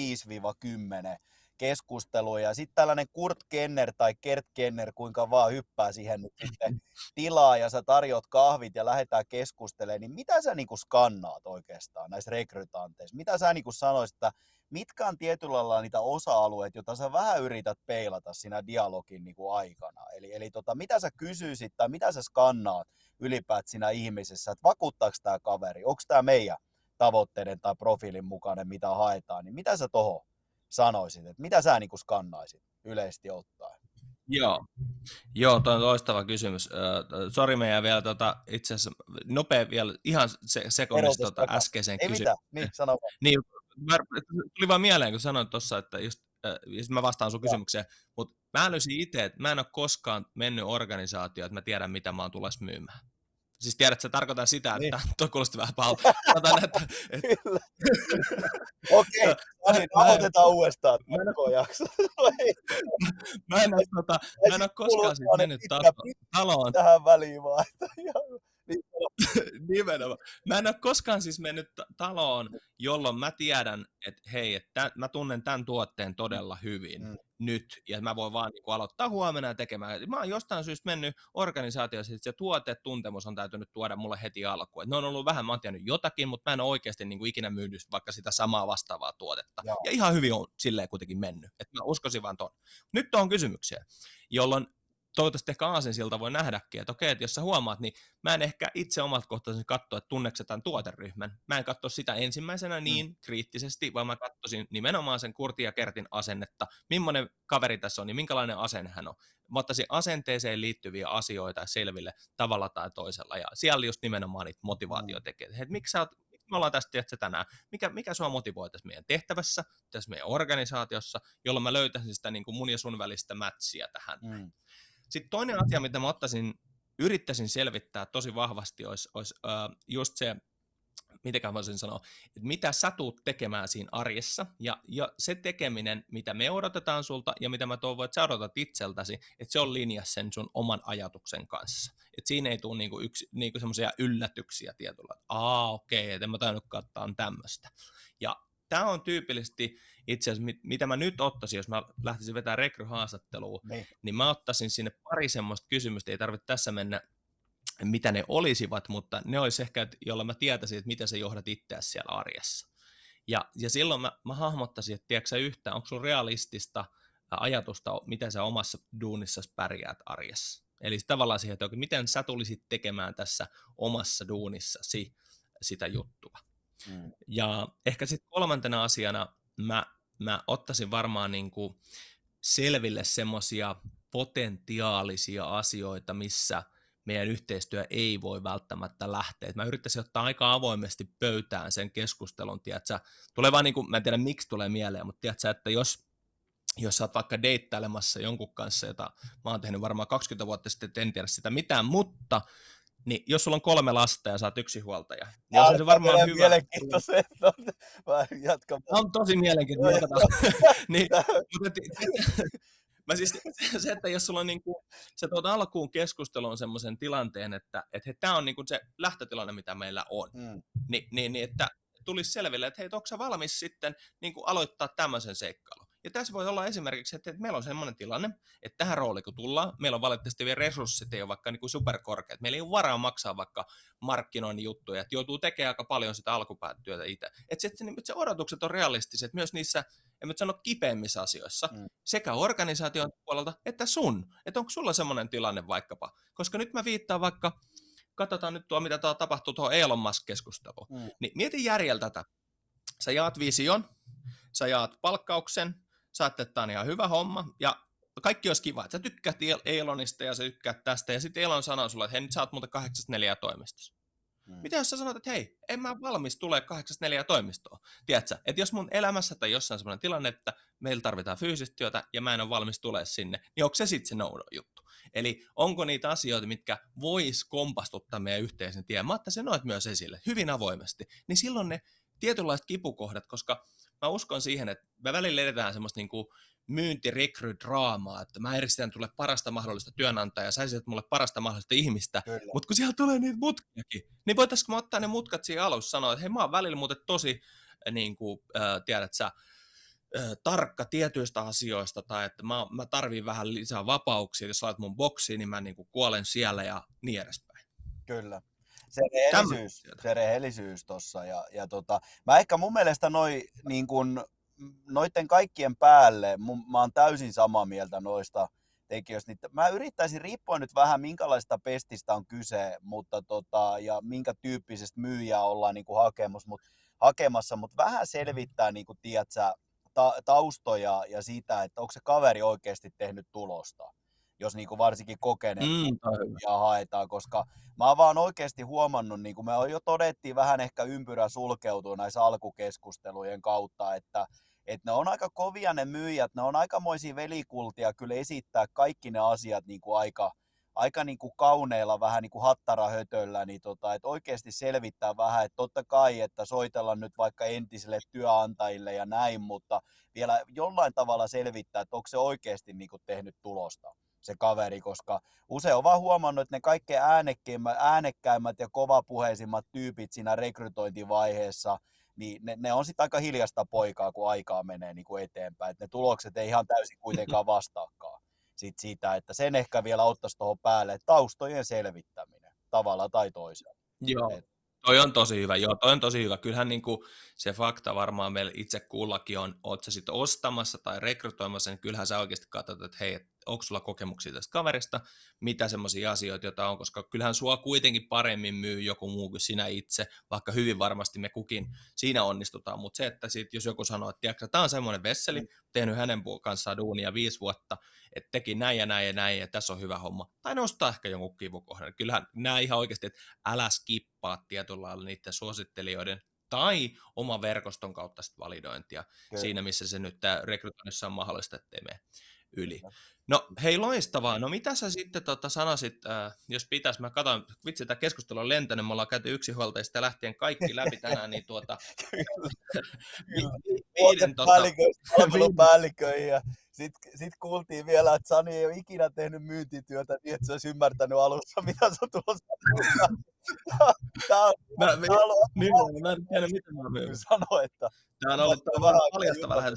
keskustelua ja sitten tällainen Kurt Kenner tai Kert Kenner, kuinka vaan hyppää siihen nyt sitten tilaa ja sä tarjot kahvit ja lähdetään keskustelemaan, niin mitä sä niin kuin skannaat oikeastaan näissä rekrytanteissa? Mitä sä niin kuin sanoisit, että mitkä on tietyllä lailla niitä osa-alueita, joita sä vähän yrität peilata siinä dialogin niin kuin aikana? Eli mitä sä kysyisit tai mitä sä skannaat ylipäätään siinä ihmisessä, että vakuuttaako tämä kaveri, onko tämä meidän tavoitteiden tai profiilin mukainen, mitä haetaan, niin mitä sä tohon sanoisit, että mitä sä niin kuin skannaisit yleisesti ottaen? Joo, tuo on loistava kysymys. Sori, meidän vielä itse asiassa nopea vielä ihan sekunnissa äskeiseen kysymykseen. Ei mitään, niin sano vaan. Niin, tuli vaan mieleen, kun sanoit tuossa, että just, mä vastaan sun kysymykseen, mutta mä älysin itse, että mä en ole koskaan mennyt organisaatioon, että mä tiedän, mitä mä oon tulossa myymään. Siis tiedät, että tarkoitan sitä, että toi kuulosti vähän pahalta. Kyllä. Okei, aloitetaan uudestaan. Mä en ole koskaan siis mennyt taloon. Tähän väliin vaan. Nimenomaan. Mä en ole koskaan siis mennyt taloon, jolloin mä tiedän, että hei, että mä tunnen tämän tuotteen todella hyvin nyt, ja mä voin vaan niin kuin aloittaa huomenna ja tekemään. Mä oon jostain syystä mennyt organisaatiossa, että se tuotetuntemus on täytynyt tuoda mulle heti alkuun. Ne on ollut vähän, mä oon tiennyt jotakin, mutta mä en ole oikeasti niin kuin ikinä myynyt vaikka sitä samaa vastaavaa tuotetta. Joo. Ja ihan hyvin on silleen kuitenkin mennyt, että mä uskoisin vaan ton. Nyt on kysymyksiä, jolloin toivottavasti ehkä aasinsilta voi nähdäkin, että okei, että jos sä huomaat, niin mä en ehkä itse omalta katsoa, että tunneeko tämän tuoteryhmän. Mä en katso sitä ensimmäisenä niin kriittisesti, vaan mä katsoisin nimenomaan sen Kurtin ja Kertin asennetta, millainen kaveri tässä on ja minkälainen asenne hän on. Mä ottaisin asenteeseen liittyviä asioita selville tavalla tai toisella, ja siellä just nimenomaan niitä motivaatiotekijöitä. Että miksi me ollaan tästä tietysti tänään, mikä sua motivoi tässä meidän tehtävässä, tässä meidän organisaatiossa, jolloin mä löytäisin sitä niin kuin mun ja sun välistä matchia tähän. Sitten toinen asia, mitä mä yrittäisin selvittää tosi vahvasti, olisi just se, mitenkään voisin sanoa, että mitä sä tuut tekemään siinä arjessa, ja se tekeminen, mitä me odotetaan sulta, ja mitä mä toivon, että sä odotat itseltäsi, että se on linjassa sen sun oman ajatuksen kanssa. Että siinä ei tule niinku semmoisia yllätyksiä tietyllä, että okei, että en mä tajunnutkaan, että on tämmöistä. Ja tämä on tyypillisesti itse asiassa, mitä mä nyt ottaisin, jos mä lähtisin vetämään rekryhaastatteluun, niin mä ottaisin sinne pari semmoista kysymystä, ei tarvitse tässä mennä, mitä ne olisivat, mutta ne olisi ehkä, jolla mä tietäisin, että miten sä johdat itseäsi siellä arjessa. Ja silloin mä hahmottaisin, että tiedätkö sä yhtään, onko sulla realistista ajatusta, miten sä omassa duunissasi pärjäät arjessa. Eli tavallaan siihen, että miten sä tulisit tekemään tässä omassa duunissasi sitä juttua. Ja ehkä sitten kolmantena asiana mä ottaisin varmaan niinku selville semmoisia potentiaalisia asioita, missä meidän yhteistyö ei voi välttämättä lähteä. Mä yrittäisin ottaa aika avoimesti pöytään sen keskustelun, tiedätkö, tulee vaan niinku, mä en tiedä miksi tulee mieleen, mutta tiedätkö, että jos sä oot vaikka deittailemassa jonkun kanssa, jota mä oon tehnyt varmaan 20 vuotta sitten, et en tiedä sitä mitään, mutta niin jos sulla on 3 lasta ja sä oot yksinhuoltaja, niin on se varmaan hyvä. Mielenkiintoista. On tosi mielenkiintoista. Niin, mä siis se, että jos sulla on niinku, sä tuot alkuun keskusteluun semmoisen tilanteen, että tämä on niinku se lähtötilanne, mitä meillä on, niin että tulisi selville, että hei, onko sä valmis sitten niinku aloittaa tämmöisen seikkailun. Ja tässä voi olla esimerkiksi, että meillä on semmoinen tilanne, että tähän rooliin kun tullaan, meillä on valitettavasti vielä resurssit, ei ole vaikka niinku superkorkeat. Meillä ei ole varaa maksaa vaikka markkinoinnin juttuja, että joutuu tekemään aika paljon sitä alkupäätyötä itse. Että se odotukset on realistiset myös niissä, en mä sano kipeimmissä asioissa, sekä organisaation puolelta että sun. Että onko sulla semmoinen tilanne vaikkapa? Koska nyt mä viittaan vaikka, katsotaan nyt mitä tapahtuu tuohon Elon Musk-keskusteluun. Niin mieti järjeltä tätä. Sä jaat vision, sä jaat palkkauksen, sä ajattelet, että tämä on ihan hyvä homma, ja kaikki olisi kiva, että sä tykkäät Elonista ja sä tykkäät tästä, ja sitten Elon sanoo sulle, että hei, nyt sä oot muuten 8-4 toimistossa. Mitä jos sä sanot, että hei, en mä valmis tulee 8-4 toimistoon? Tiedätkö, että jos mun elämässä tai jossain sellainen tilanne, että meillä tarvitaan fyysistä työtä ja mä en ole valmis tulee sinne, niin onko se sitten se no-juttu? Eli onko niitä asioita, mitkä vois kompastuttaa meidän yhteisen tien? Mä ottaisin noit myös esille, hyvin avoimesti. Niin silloin ne tietynlaiset kipukohdat, koska mä uskon siihen, että me välillä edetään semmoista niinku myynti-rekry-draamaa, että mä edistän tulle parasta mahdollista työnantajaa, sä esität mulle parasta mahdollista ihmistä, mutta kun siellä tulee niitä mutkiakin, niin voitaisiinko mä ottaa ne mutkat siinä alussa sanoa, että hei, mä oon välillä muuten tosi, niin kuin, tiedät sä, tarkka tietyistä asioista, tai että mä tarviin vähän lisää vapauksia, jos laitat mun boksiin, niin mä niin kuin kuolen siellä ja niin edespäin. Kyllä. Se rehellisyys tossa. Ja mä ehkä mun mielestä niin kun, noiden kaikkien päälle, mä oon täysin samaa mieltä noista tekijöistä. Mä yrittäisin riippua nyt vähän minkälaista pestistä on kyse, mutta ja minkä tyyppisestä myyjää ollaan niin kuin hakemassa, mutta vähän selvittää, niin kuin, tiedätkö, taustoja ja sitä, että onko se kaveri oikeasti tehnyt tulosta, jos niin kuin varsinkin kokeneet ja haetaan, koska mä oon vaan oikeasti huomannut, niin kuin me jo todettiin, vähän ehkä ympyrä sulkeutuu näissä alkukeskustelujen kautta, että ne on aika kovia ne myyjät, ne on aikamoisia velikultia kyllä esittää kaikki ne asiat niin kuin aika niin kuin kauneilla, vähän niin kuin hattarahötöllä, niin että oikeasti selvittää vähän, että totta kai, että soitella nyt vaikka entisille työnantajille ja näin, mutta vielä jollain tavalla selvittää, että onko se oikeasti niin kuin tehnyt tulosta. se kaveri, koska usein on vaan huomannut, että ne kaikkein äänekkäimmät ja kovapuheisimmat tyypit siinä rekrytointivaiheessa, niin ne on sitten aika hiljasta poikaa, kun aikaa menee niin kuin eteenpäin. Et ne tulokset ei ihan täysin kuitenkaan vastaakaan siitä, että sen ehkä vielä ottaisi tuohon päälle, taustojen selvittäminen tavalla tai toisella. Joo. Toi on tosi hyvä, toi on tosi hyvä. Kyllähän niin kuin se fakta varmaan meillä itse kullakin on, oot sä sitten ostamassa tai rekrytoimassa, niin kyllähän sä oikeasti katsot, että hei, onko sulla kokemuksia tästä kaverista, mitä semmoisia asioita, joita on, koska kyllähän sua kuitenkin paremmin myy joku muu kuin sinä itse, vaikka hyvin varmasti me kukin siinä onnistutaan, mutta se, että sit, jos joku sanoo, että tiedätkö, tämä on semmoinen vesseli, tehnyt hänen kanssaan duunia 5 vuotta, että teki näin ja näin ja näin, ja tässä on hyvä homma, tai nostaa ehkä jonkun kivukohdan. Kyllähän nämä ihan oikeasti, että älä skippaa tietyllä lailla niiden suosittelijoiden tai oma verkoston kautta sit validointia siinä, missä se nyt rekrytoinnissa on mahdollista, ettei mene yli. No hei, loistavaa. No mitä sä sitten sanoisit, jos pitäisi, mä katson, vitsi, tämä keskustelu on lentänyt, me ollaan käyty yksinhuoltajista lähtien kaikki läpi tänään, niin palvelupäälliköihin ja sit kuultiin vielä, että Sani ei ole ikinä tehnyt myyntityötä niin, että se olisi ymmärtänyt alussa, mitä sä tuossa Mä en tiedä, mitä mä myyn. Sano, että tämä on ollut paljastava lähetys.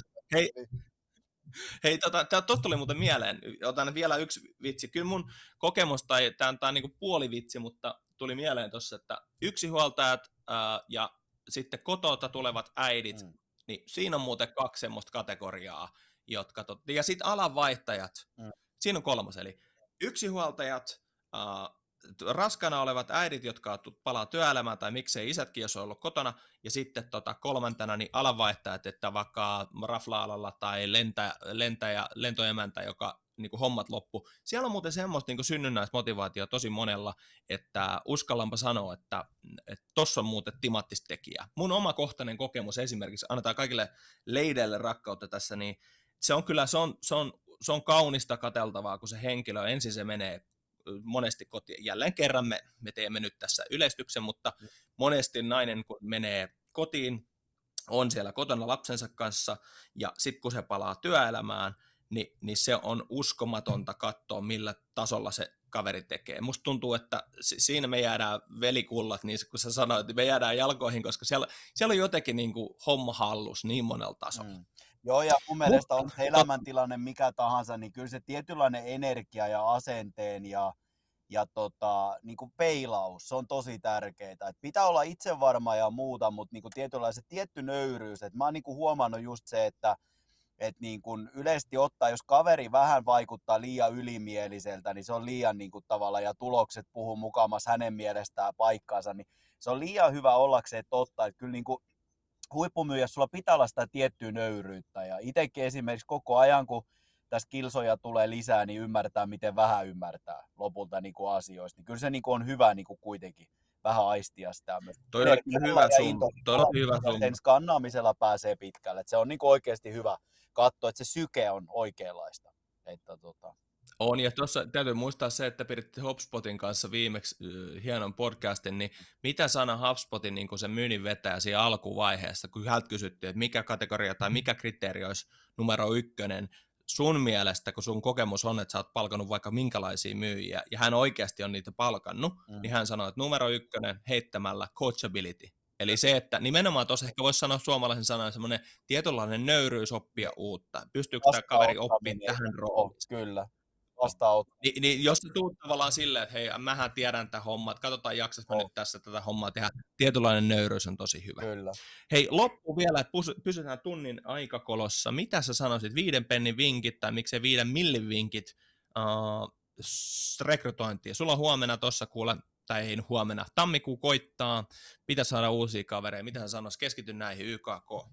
Hei, tuosta tuli muuten mieleen, otan vielä yksi vitsi. Kyllä mun kokemus, tai tämä on niin puoli vitsi, mutta tuli mieleen tuossa, että yksinhuoltajat ja sitten kotota tulevat äidit, niin siinä on muuten 2 semmoista kategoriaa, jotka ja sitten alanvaihtajat, siinä on 3, eli yksinhuoltajat, raskana olevat äidit, jotka palaa työelämään, tai miksei isätkin, jos on ollut kotona, ja sitten 3. niin alanvaihtajat, että vaikka rafla-alalla tai lentoemäntä, joka niin kuin hommat loppu. Siellä on muuten semmoista niin kuin synnynnäismotivaatiota tosi monella, että uskallanpa sanoa, että tossa on muuten timattista tekijää. Mun omakohtainen kokemus esimerkiksi, annetaan kaikille leideille rakkautta tässä, niin se on kyllä, se on kaunista katseltavaa, kun se henkilö, ensin se menee monesti kotiin. Jälleen kerran me teemme nyt tässä yleistyksen, mutta monesti nainen kun menee kotiin, on siellä kotona lapsensa kanssa, ja sitten kun se palaa työelämään, niin se on uskomatonta katsoa, millä tasolla se kaveri tekee. Musta tuntuu, että siinä me jäädään velikullat, niin kun sä sanoit, että me jäädään jalkoihin, koska siellä on jotenkin niin kuin homma hallus niin monella tasolla. Joo, ja mun mielestä on se elämäntilanne mikä tahansa, niin kyllä se tietynlainen energia ja asenteen ja niin kuin peilaus, se on tosi tärkeää. Et pitää olla itsevarma ja muuta, mutta niin kuin tietynlaiset tietty nöyryys. Et mä oon niin kuin huomannut just se, että niin kuin yleisesti ottaen, jos kaveri vähän vaikuttaa liian ylimieliseltä, niin se on liian niin kuin tavalla, ja tulokset puhuu mukamas hänen mielestään paikkaansa, niin se on liian hyvä ollakseen totta. Että kyllä niin kuin huippumyyjä, sulla pitää olla sitä tiettyä nöyryyttä, ja itsekin esimerkiksi koko ajan, kun tässä kilsoja tulee lisää, niin ymmärtää, miten vähän ymmärtää lopulta niin kuin asioista. Niin kyllä se niin kuin on hyvä niin kuin kuitenkin vähän aistia sitä myös. Toi on hyvä summa. Sen skannaamisella pääsee pitkälle. Et se on niin kuin oikeasti hyvä katsoa, että se syke on oikeanlaista. On, ja tuossa täytyy muistaa se, että piditte HubSpotin kanssa viimeksi hienon podcastin, niin mitä sana HubSpotin niin sen myynnin vetää siinä alkuvaiheessa, kun häneltä kysyttiin, että mikä kategoria tai mikä kriteeri olisi numero 1 sun mielestä, kun sun kokemus on, että sä oot palkannut vaikka minkälaisia myyjiä, ja hän oikeasti on niitä palkannut, niin hän sanoi, että numero 1 heittämällä coachability. Eli se, että nimenomaan tuossa ehkä voisi sanoa suomalaisen sanan semmoinen tietynlainen nöyryys oppia uutta. Pystyykö tämä kaveri oppimaan tähän rooliin? Kyllä. Niin jos sä tuut tavallaan silleen, että hei, mähän tiedän tämän homman, että katsotaan jaksas mä nyt tässä tätä hommaa tehdä. Tietynlainen nöyryys on tosi hyvä. Kyllä. Hei, loppu vielä, että pysytään tunnin aikakolossa. Mitä sä sanoisit, 5 pennin vinkit tai miksei 5 millin vinkit rekrytointiin? Sulla on huomenna tuossa kuule, tai ei huomenna, tammikuu koittaa, pitää saada uusia kavereita. Mitä sä sanois, keskity näihin YKK?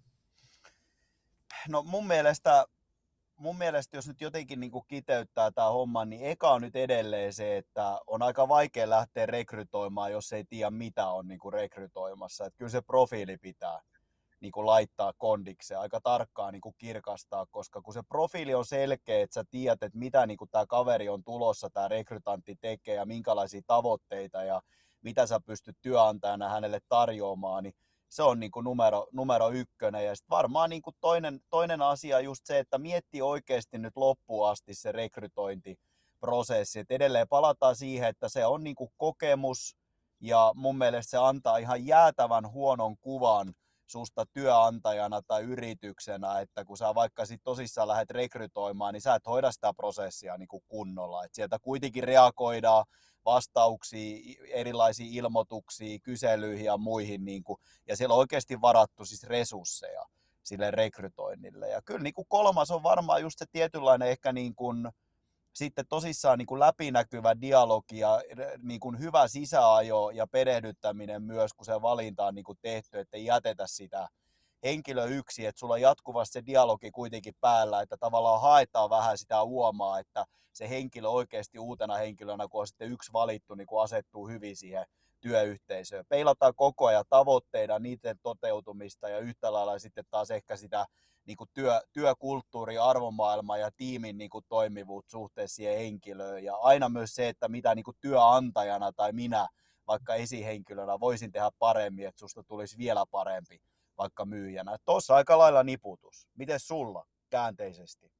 No mun mielestä jos nyt jotenkin niin kuin kiteyttää tämä homma, niin eka on nyt edelleen se, että on aika vaikea lähteä rekrytoimaan, jos ei tiedä mitä on niin kuin rekrytoimassa. Että kyllä se profiili pitää niin kuin laittaa kondikseen, aika tarkkaan niin kuin kirkastaa, koska kun se profiili on selkeä, että sä tiedät, että mitä niin kuin tämä kaveri on tulossa, tämä rekrytantti tekee ja minkälaisia tavoitteita ja mitä sä pystyt työnantajana hänelle tarjoamaan, niin se on niin kuin numero 1. Ja sitten varmaan niin kuin toinen asia just se, että miettii oikeasti nyt loppuun asti se rekrytointi prosessi. Et edelleen palataan siihen, että se on niin kuin kokemus, ja mun mielestä se antaa ihan jäätävän huonon kuvan susta työnantajana tai yrityksenä, että kun sä vaikka sit tosissaan lähdet rekrytoimaan, niin sä et hoida sitä prosessia niin kuin kunnolla. Et sieltä kuitenkin reagoidaan vastauksia, erilaisiin ilmoituksiin, kyselyihin ja muihin, niin kuin, ja siellä on oikeasti varattu siis resursseja sille rekrytoinnille. Ja kyllä niin kuin kolmas on varmaan just se tietynlainen ehkä niin kuin, sitten tosissaan niin kuin läpinäkyvä dialogi ja niin kuin hyvä sisäajo ja perehdyttäminen myös, kun se valinta on niin kuin tehty, että ei jätetä sitä henkilö yksi, että sulla on jatkuvasti se dialogi kuitenkin päällä, että tavallaan haetaan vähän sitä uomaa, että se henkilö oikeasti uutena henkilönä, kun on sitten yksi valittu, niin kun asettuu hyvin siihen työyhteisöön. Peilataan koko ajan tavoitteita, niiden toteutumista ja yhtä lailla sitten taas ehkä sitä niin kuin työkulttuuri, arvomaailma ja tiimin niin kuin toimivuus suhteessa siihen henkilöön. Ja aina myös se, että mitä niin kuin työnantajana tai minä vaikka esihenkilönä voisin tehdä paremmin, että susta tulisi vielä parempi vaikka myyjänä. Tuossa aika lailla niputus. Miten sulla käänteisesti?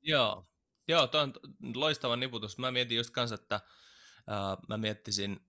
Joo, tuo on loistava niputus. Mä mietin just kanssa, että mä miettisin,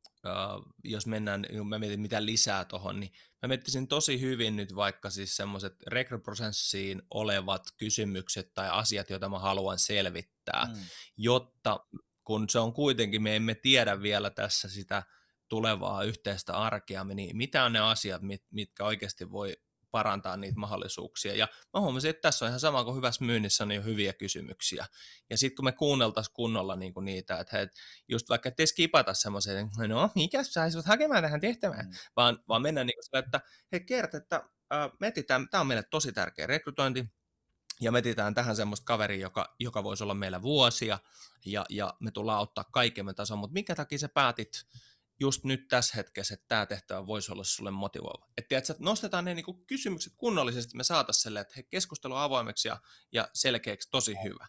jos mennään, mä mietin mitä lisää tuohon, niin mä miettisin tosi hyvin nyt vaikka siis semmoiset rekryprosessiin olevat kysymykset tai asiat, joita mä haluan selvittää, jotta kun se on kuitenkin, me emme tiedä vielä tässä sitä tulevaa yhteistä arkea, niin mitä on ne asiat, mitkä oikeasti voi parantaa niitä mahdollisuuksia. Ja mä huomasin, että tässä on ihan sama kuin hyvässä myynnissä on jo hyviä kysymyksiä. Ja sitten kun me kuunneltaisiin kunnolla niinku niitä, että he, just vaikka ettei skipata semmoisen, että no mikä sä sut hakemaan tähän tehtävään, vaan mennään niin kuin että he kertovat, että tämä on meille tosi tärkeä rekrytointi, ja me etsitään tähän semmoista kaveria, joka voisi olla meillä vuosia, ja me tullaan auttaa kaikemme tason, mutta minkä takia sä päätit just nyt tässä hetkessä, että tämä tehtävä voisi olla sulle motivoiva. Että nostetaan ne niinku kysymykset kunnollisesti, me saataisiin sille, että keskustelu avoimeksi ja selkeäksi tosi hyvä.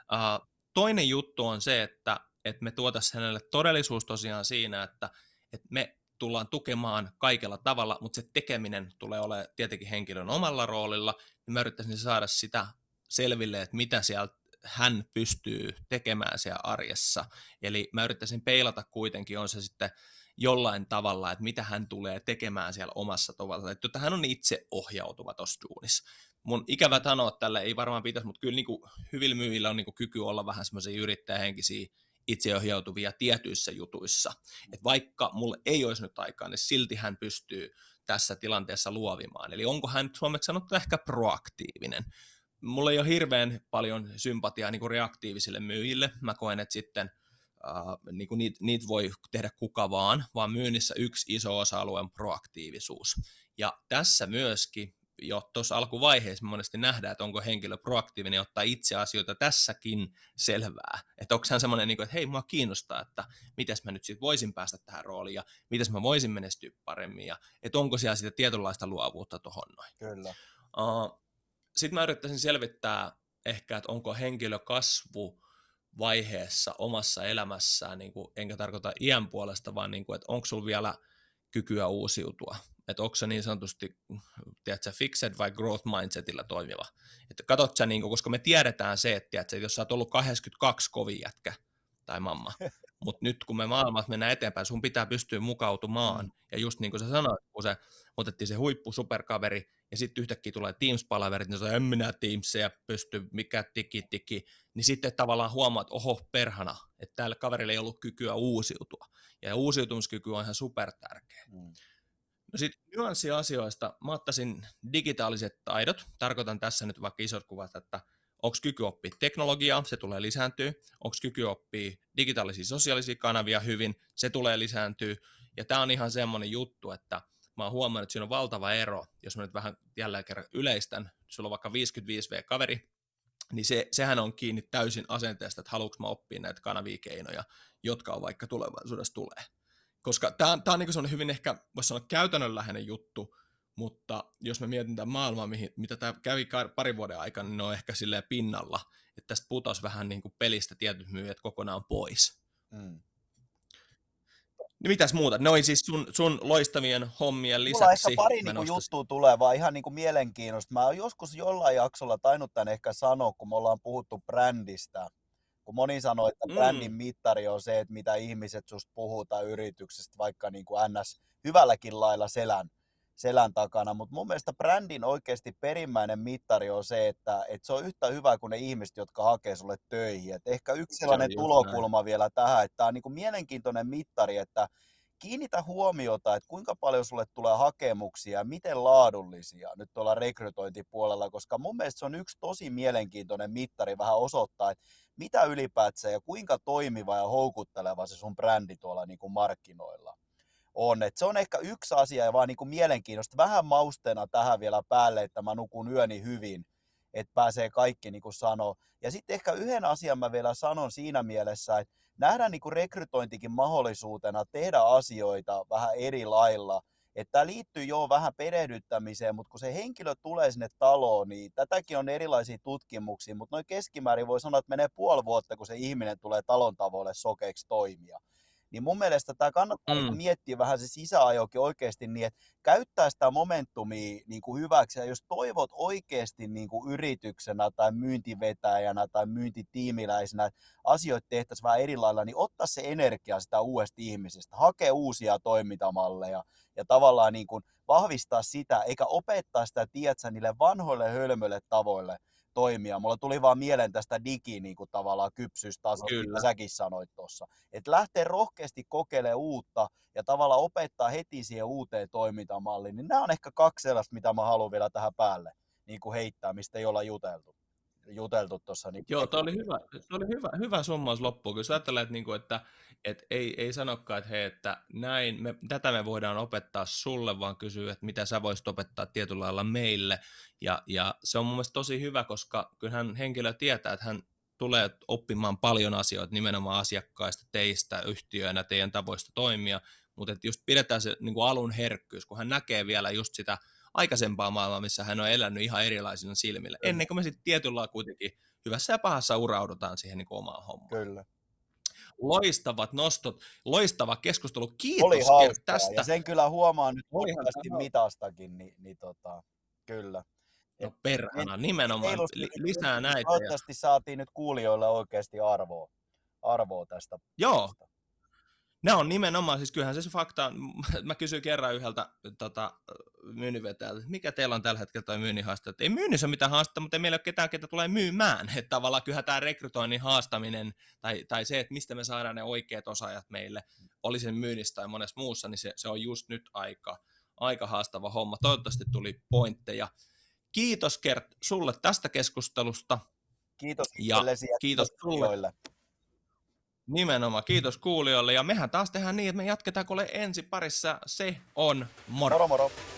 Toinen juttu on se, että me tuotaisiin hänelle todellisuus tosiaan siinä, että me tullaan tukemaan kaikella tavalla, mutta se tekeminen tulee olemaan tietenkin henkilön omalla roolilla, niin mä yrittäisin saada sitä selville, että mitä sieltä hän pystyy tekemään siellä arjessa. Eli mä yrittäisin peilata kuitenkin, on se sitten jollain tavalla, että mitä hän tulee tekemään siellä omassa tavalla, että hän on itse ohjautuva tuossa duunissa. Mun ikävä sanoa tälle, ei varmaan pitäisi, mutta kyllä niin kuin hyvillä myyjillä on niin kuin kyky olla vähän semmoisia yrittäjähenkisiä itseohjautuvia tietyissä jutuissa. Et vaikka mulle ei olisi nyt aikaa, niin silti hän pystyy tässä tilanteessa luovimaan. Eli onko hän suomeksi sanottu ehkä proaktiivinen? Mulla ei ole hirveän paljon sympatiaa niin kuin reaktiivisille myyjille. Mä koen, että sitten niin kuin niitä voi tehdä kuka vaan myynnissä yksi iso osa-alue on proaktiivisuus. Ja tässä myöskin jo tuossa alkuvaiheessa me monesti nähdään, että onko henkilö proaktiivinen ja ottaa itse asioita tässäkin selvää. Että onko hän semmoinen, että hei, mua kiinnostaa, että mitäs mä nyt sitten voisin päästä tähän rooliin ja mitäs mä voisin menestyä paremmin ja että onko siellä sitä tietynlaista luovuutta tuohon noin. Kyllä. Sitten mä yrittäisin selvittää ehkä, että onko henkilö kasvuvaiheessa omassa elämässään, niin kuin, enkä tarkoita iän puolesta, vaan niin kuin, että onko sulla vielä kykyä uusiutua. Että onko se niin sanotusti, tiedätkö, fixed vai growth mindsetillä toimiva. Että katsot sä, niin kuin, koska me tiedetään se, että tiedätkö, jos sä oot ollut 82 kovin jätkä tai mamma, mutta nyt kun me maailmassa mennään eteenpäin, sun pitää pystyä mukautumaan. Ja just niin kuin sä sanoit, kun se otettiin se huippu superkaveri, ja sitten yhtäkkiä tulee Teams-palaverit, niin se on en minä Teamsia pysty, mikä tiki, niin sitten tavallaan huomaat, että oho perhana, että tällä kaverilla ei ollut kykyä uusiutua. Ja uusiutumiskyky on ihan supertärkeä. No sitten nyanssiasioista mä ottaisin digitaaliset taidot, tarkoitan tässä nyt vaikka isot kuvat, että onko kyky oppia teknologiaa, se tulee lisääntyä, onko kyky oppia digitaalisia sosiaalisia kanavia hyvin, se tulee lisääntyä, ja tämä on ihan semmoinen juttu, että mä oon huomannut, että siinä on valtava ero, jos mä nyt vähän jälleen kerran yleistän, sulla on vaikka 55V-kaveri, niin sehän on kiinni täysin asenteesta, että haluanko mä oppia näitä kanavia keinoja, jotka on vaikka tulevaisuudessa tulee. Koska tämä on niin semmoinen hyvin ehkä, voisi sanoa, käytännönläheinen juttu, mutta jos mä mietin tämän maailmaa, mitä tämä kävi parin vuoden aikana, niin ne on ehkä silleen pinnalla, että tästä putosi vähän niin kuin pelistä tietyt myyjät kokonaan pois. Niin mitäs muuta? Ne oli siis sun loistavien hommien lisäksi. Mulla ehkä pari niinku juttua tulee vaan ihan niinku mielenkiinnosta. Mä oon joskus jollain jaksolla tainnut tän ehkä sanoa, kun me ollaan puhuttu brändistä, Kun moni sanoo, että brändin Mm, mittari on se, että mitä ihmiset susta puhuu tai yrityksestä, vaikka niin kuin NS hyvälläkin lailla selän takana, mutta mun mielestä brändin oikeasti perimmäinen mittari on se, että se on yhtä hyvä kuin ne ihmiset, jotka hakee sulle töihin. Et ehkä yksi se on sellainen just näin. tulokulma vielä tähän, että tämä on niin kuin mielenkiintoinen mittari, että kiinnitä huomiota, että kuinka paljon sulle tulee hakemuksia ja miten laadullisia nyt tuolla rekrytointipuolella, koska mun mielestä se on yksi tosi mielenkiintoinen mittari vähän osoittaa, että mitä ylipäätään ja kuinka toimiva ja houkutteleva se sun brändi tuolla niin kuin markkinoilla on. Et se on ehkä yksi asia ja vaan niin kuin mielenkiintoista. Vähän mausteena tähän vielä päälle, että mä nukun yöni hyvin, että pääsee kaikki niin kuin sanoo. Ja sitten ehkä yhden asian mä vielä sanon siinä mielessä, että nähdään niin kuin rekrytointikin mahdollisuutena tehdä asioita vähän eri lailla. Että tämä liittyy jo vähän perehdyttämiseen, mutta kun se henkilö tulee sinne taloon, niin tätäkin on erilaisia tutkimuksia, mutta noin keskimäärin voi sanoa, että menee puoli vuotta, kun se ihminen tulee talon tavoille sokeiksi toimia. Niin mun mielestä tämä kannattaa niin kuin Mm, miettiä vähän se sisäajokin oikeasti niin, että käyttää sitä momentumia niin kuin hyväksi. Ja jos toivot oikeasti niin kuin yrityksenä tai myyntivetäjänä tai myyntitiimiläisenä, että asioita tehtäisiin vähän eri lailla, niin ottaa se energia sitä uudesta ihmisestä, hakea uusia toimintamalleja ja tavallaan niin kuin vahvistaa sitä, eikä opettaa sitä, tiedätkö, niille vanhoille hölmöille tavoille toimia. Mulla tuli vaan mieleen tästä niin kuin tavallaan kypsyystasosta, mitä kyllä. säkin sanoit tuossa. Että lähtee rohkeasti kokeilemaan uutta ja tavallaan opettaa heti siihen uuteen toimintamalliin, niin nämä on ehkä kaksi sellaista, mitä mä haluan vielä tähän päälle niin kuin heittää, mistä ei olla juteltu tuossa. Niin Joo, toi oli hyvä summaus loppuun. Kyllä sä ajattelet, että ei sanokaan, että hei, että tätä me voidaan opettaa sulle, vaan kysyy, että mitä sä voisit opettaa tietyllä lailla meille. Ja se on mun mielestä tosi hyvä, koska kyllähän henkilö tietää, että hän tulee oppimaan paljon asioita nimenomaan asiakkaista, teistä, yhtiöinä, teidän tavoista toimia, mutta että just pidetään se niin kuin alun herkkyys, kun hän näkee vielä just sitä aikaisempaa maailmaa, missä hän on elänyt ihan erilaisilla silmillä, ennen kuin me sitten tietyllä lailla kuitenkin hyvässä ja pahassa uraudutaan siihen niin kuin omaan hommaan. kyllä. Loistavat nostot, loistava keskustelu. Oli Kiitos Kert hauskaa ja tästä. sen kyllä huomaa nyt Olihan nopeasti tämä. mitastakin, kyllä. No Et perhana, mentiin nimenomaan reilusti nyt lisää yli. näitä. Ja... Toivottavasti saatiin nyt kuulijoille oikeasti arvoa tästä. Joo, ne on nimenomaan, siis kyllähän se fakta, mä kysyin kerran yhdeltä myynninvetäjältä, että mikä teillä on tällä hetkellä toi myynnin haaste, että ei myynnissä ole mitään haastetta, mutta ei meillä ole ketään, ketä tulee myymään, että tavallaan kyllähän tämä rekrytoinnin haastaminen tai se, että mistä me saadaan ne oikeat osaajat meille, oli sen myynnissä tai monessa muussa, niin se on just nyt aika haastava homma. Toivottavasti tuli pointteja. Kiitos Kert sulle tästä keskustelusta Kiitos ja itsellesi ja kiitos sulle. kuulijoille. Nimenomaan, kiitos kuulijoille ja mehän taas tehdään niin, että me jatketaan kuule ensi parissa. Se on moro. Moro moro.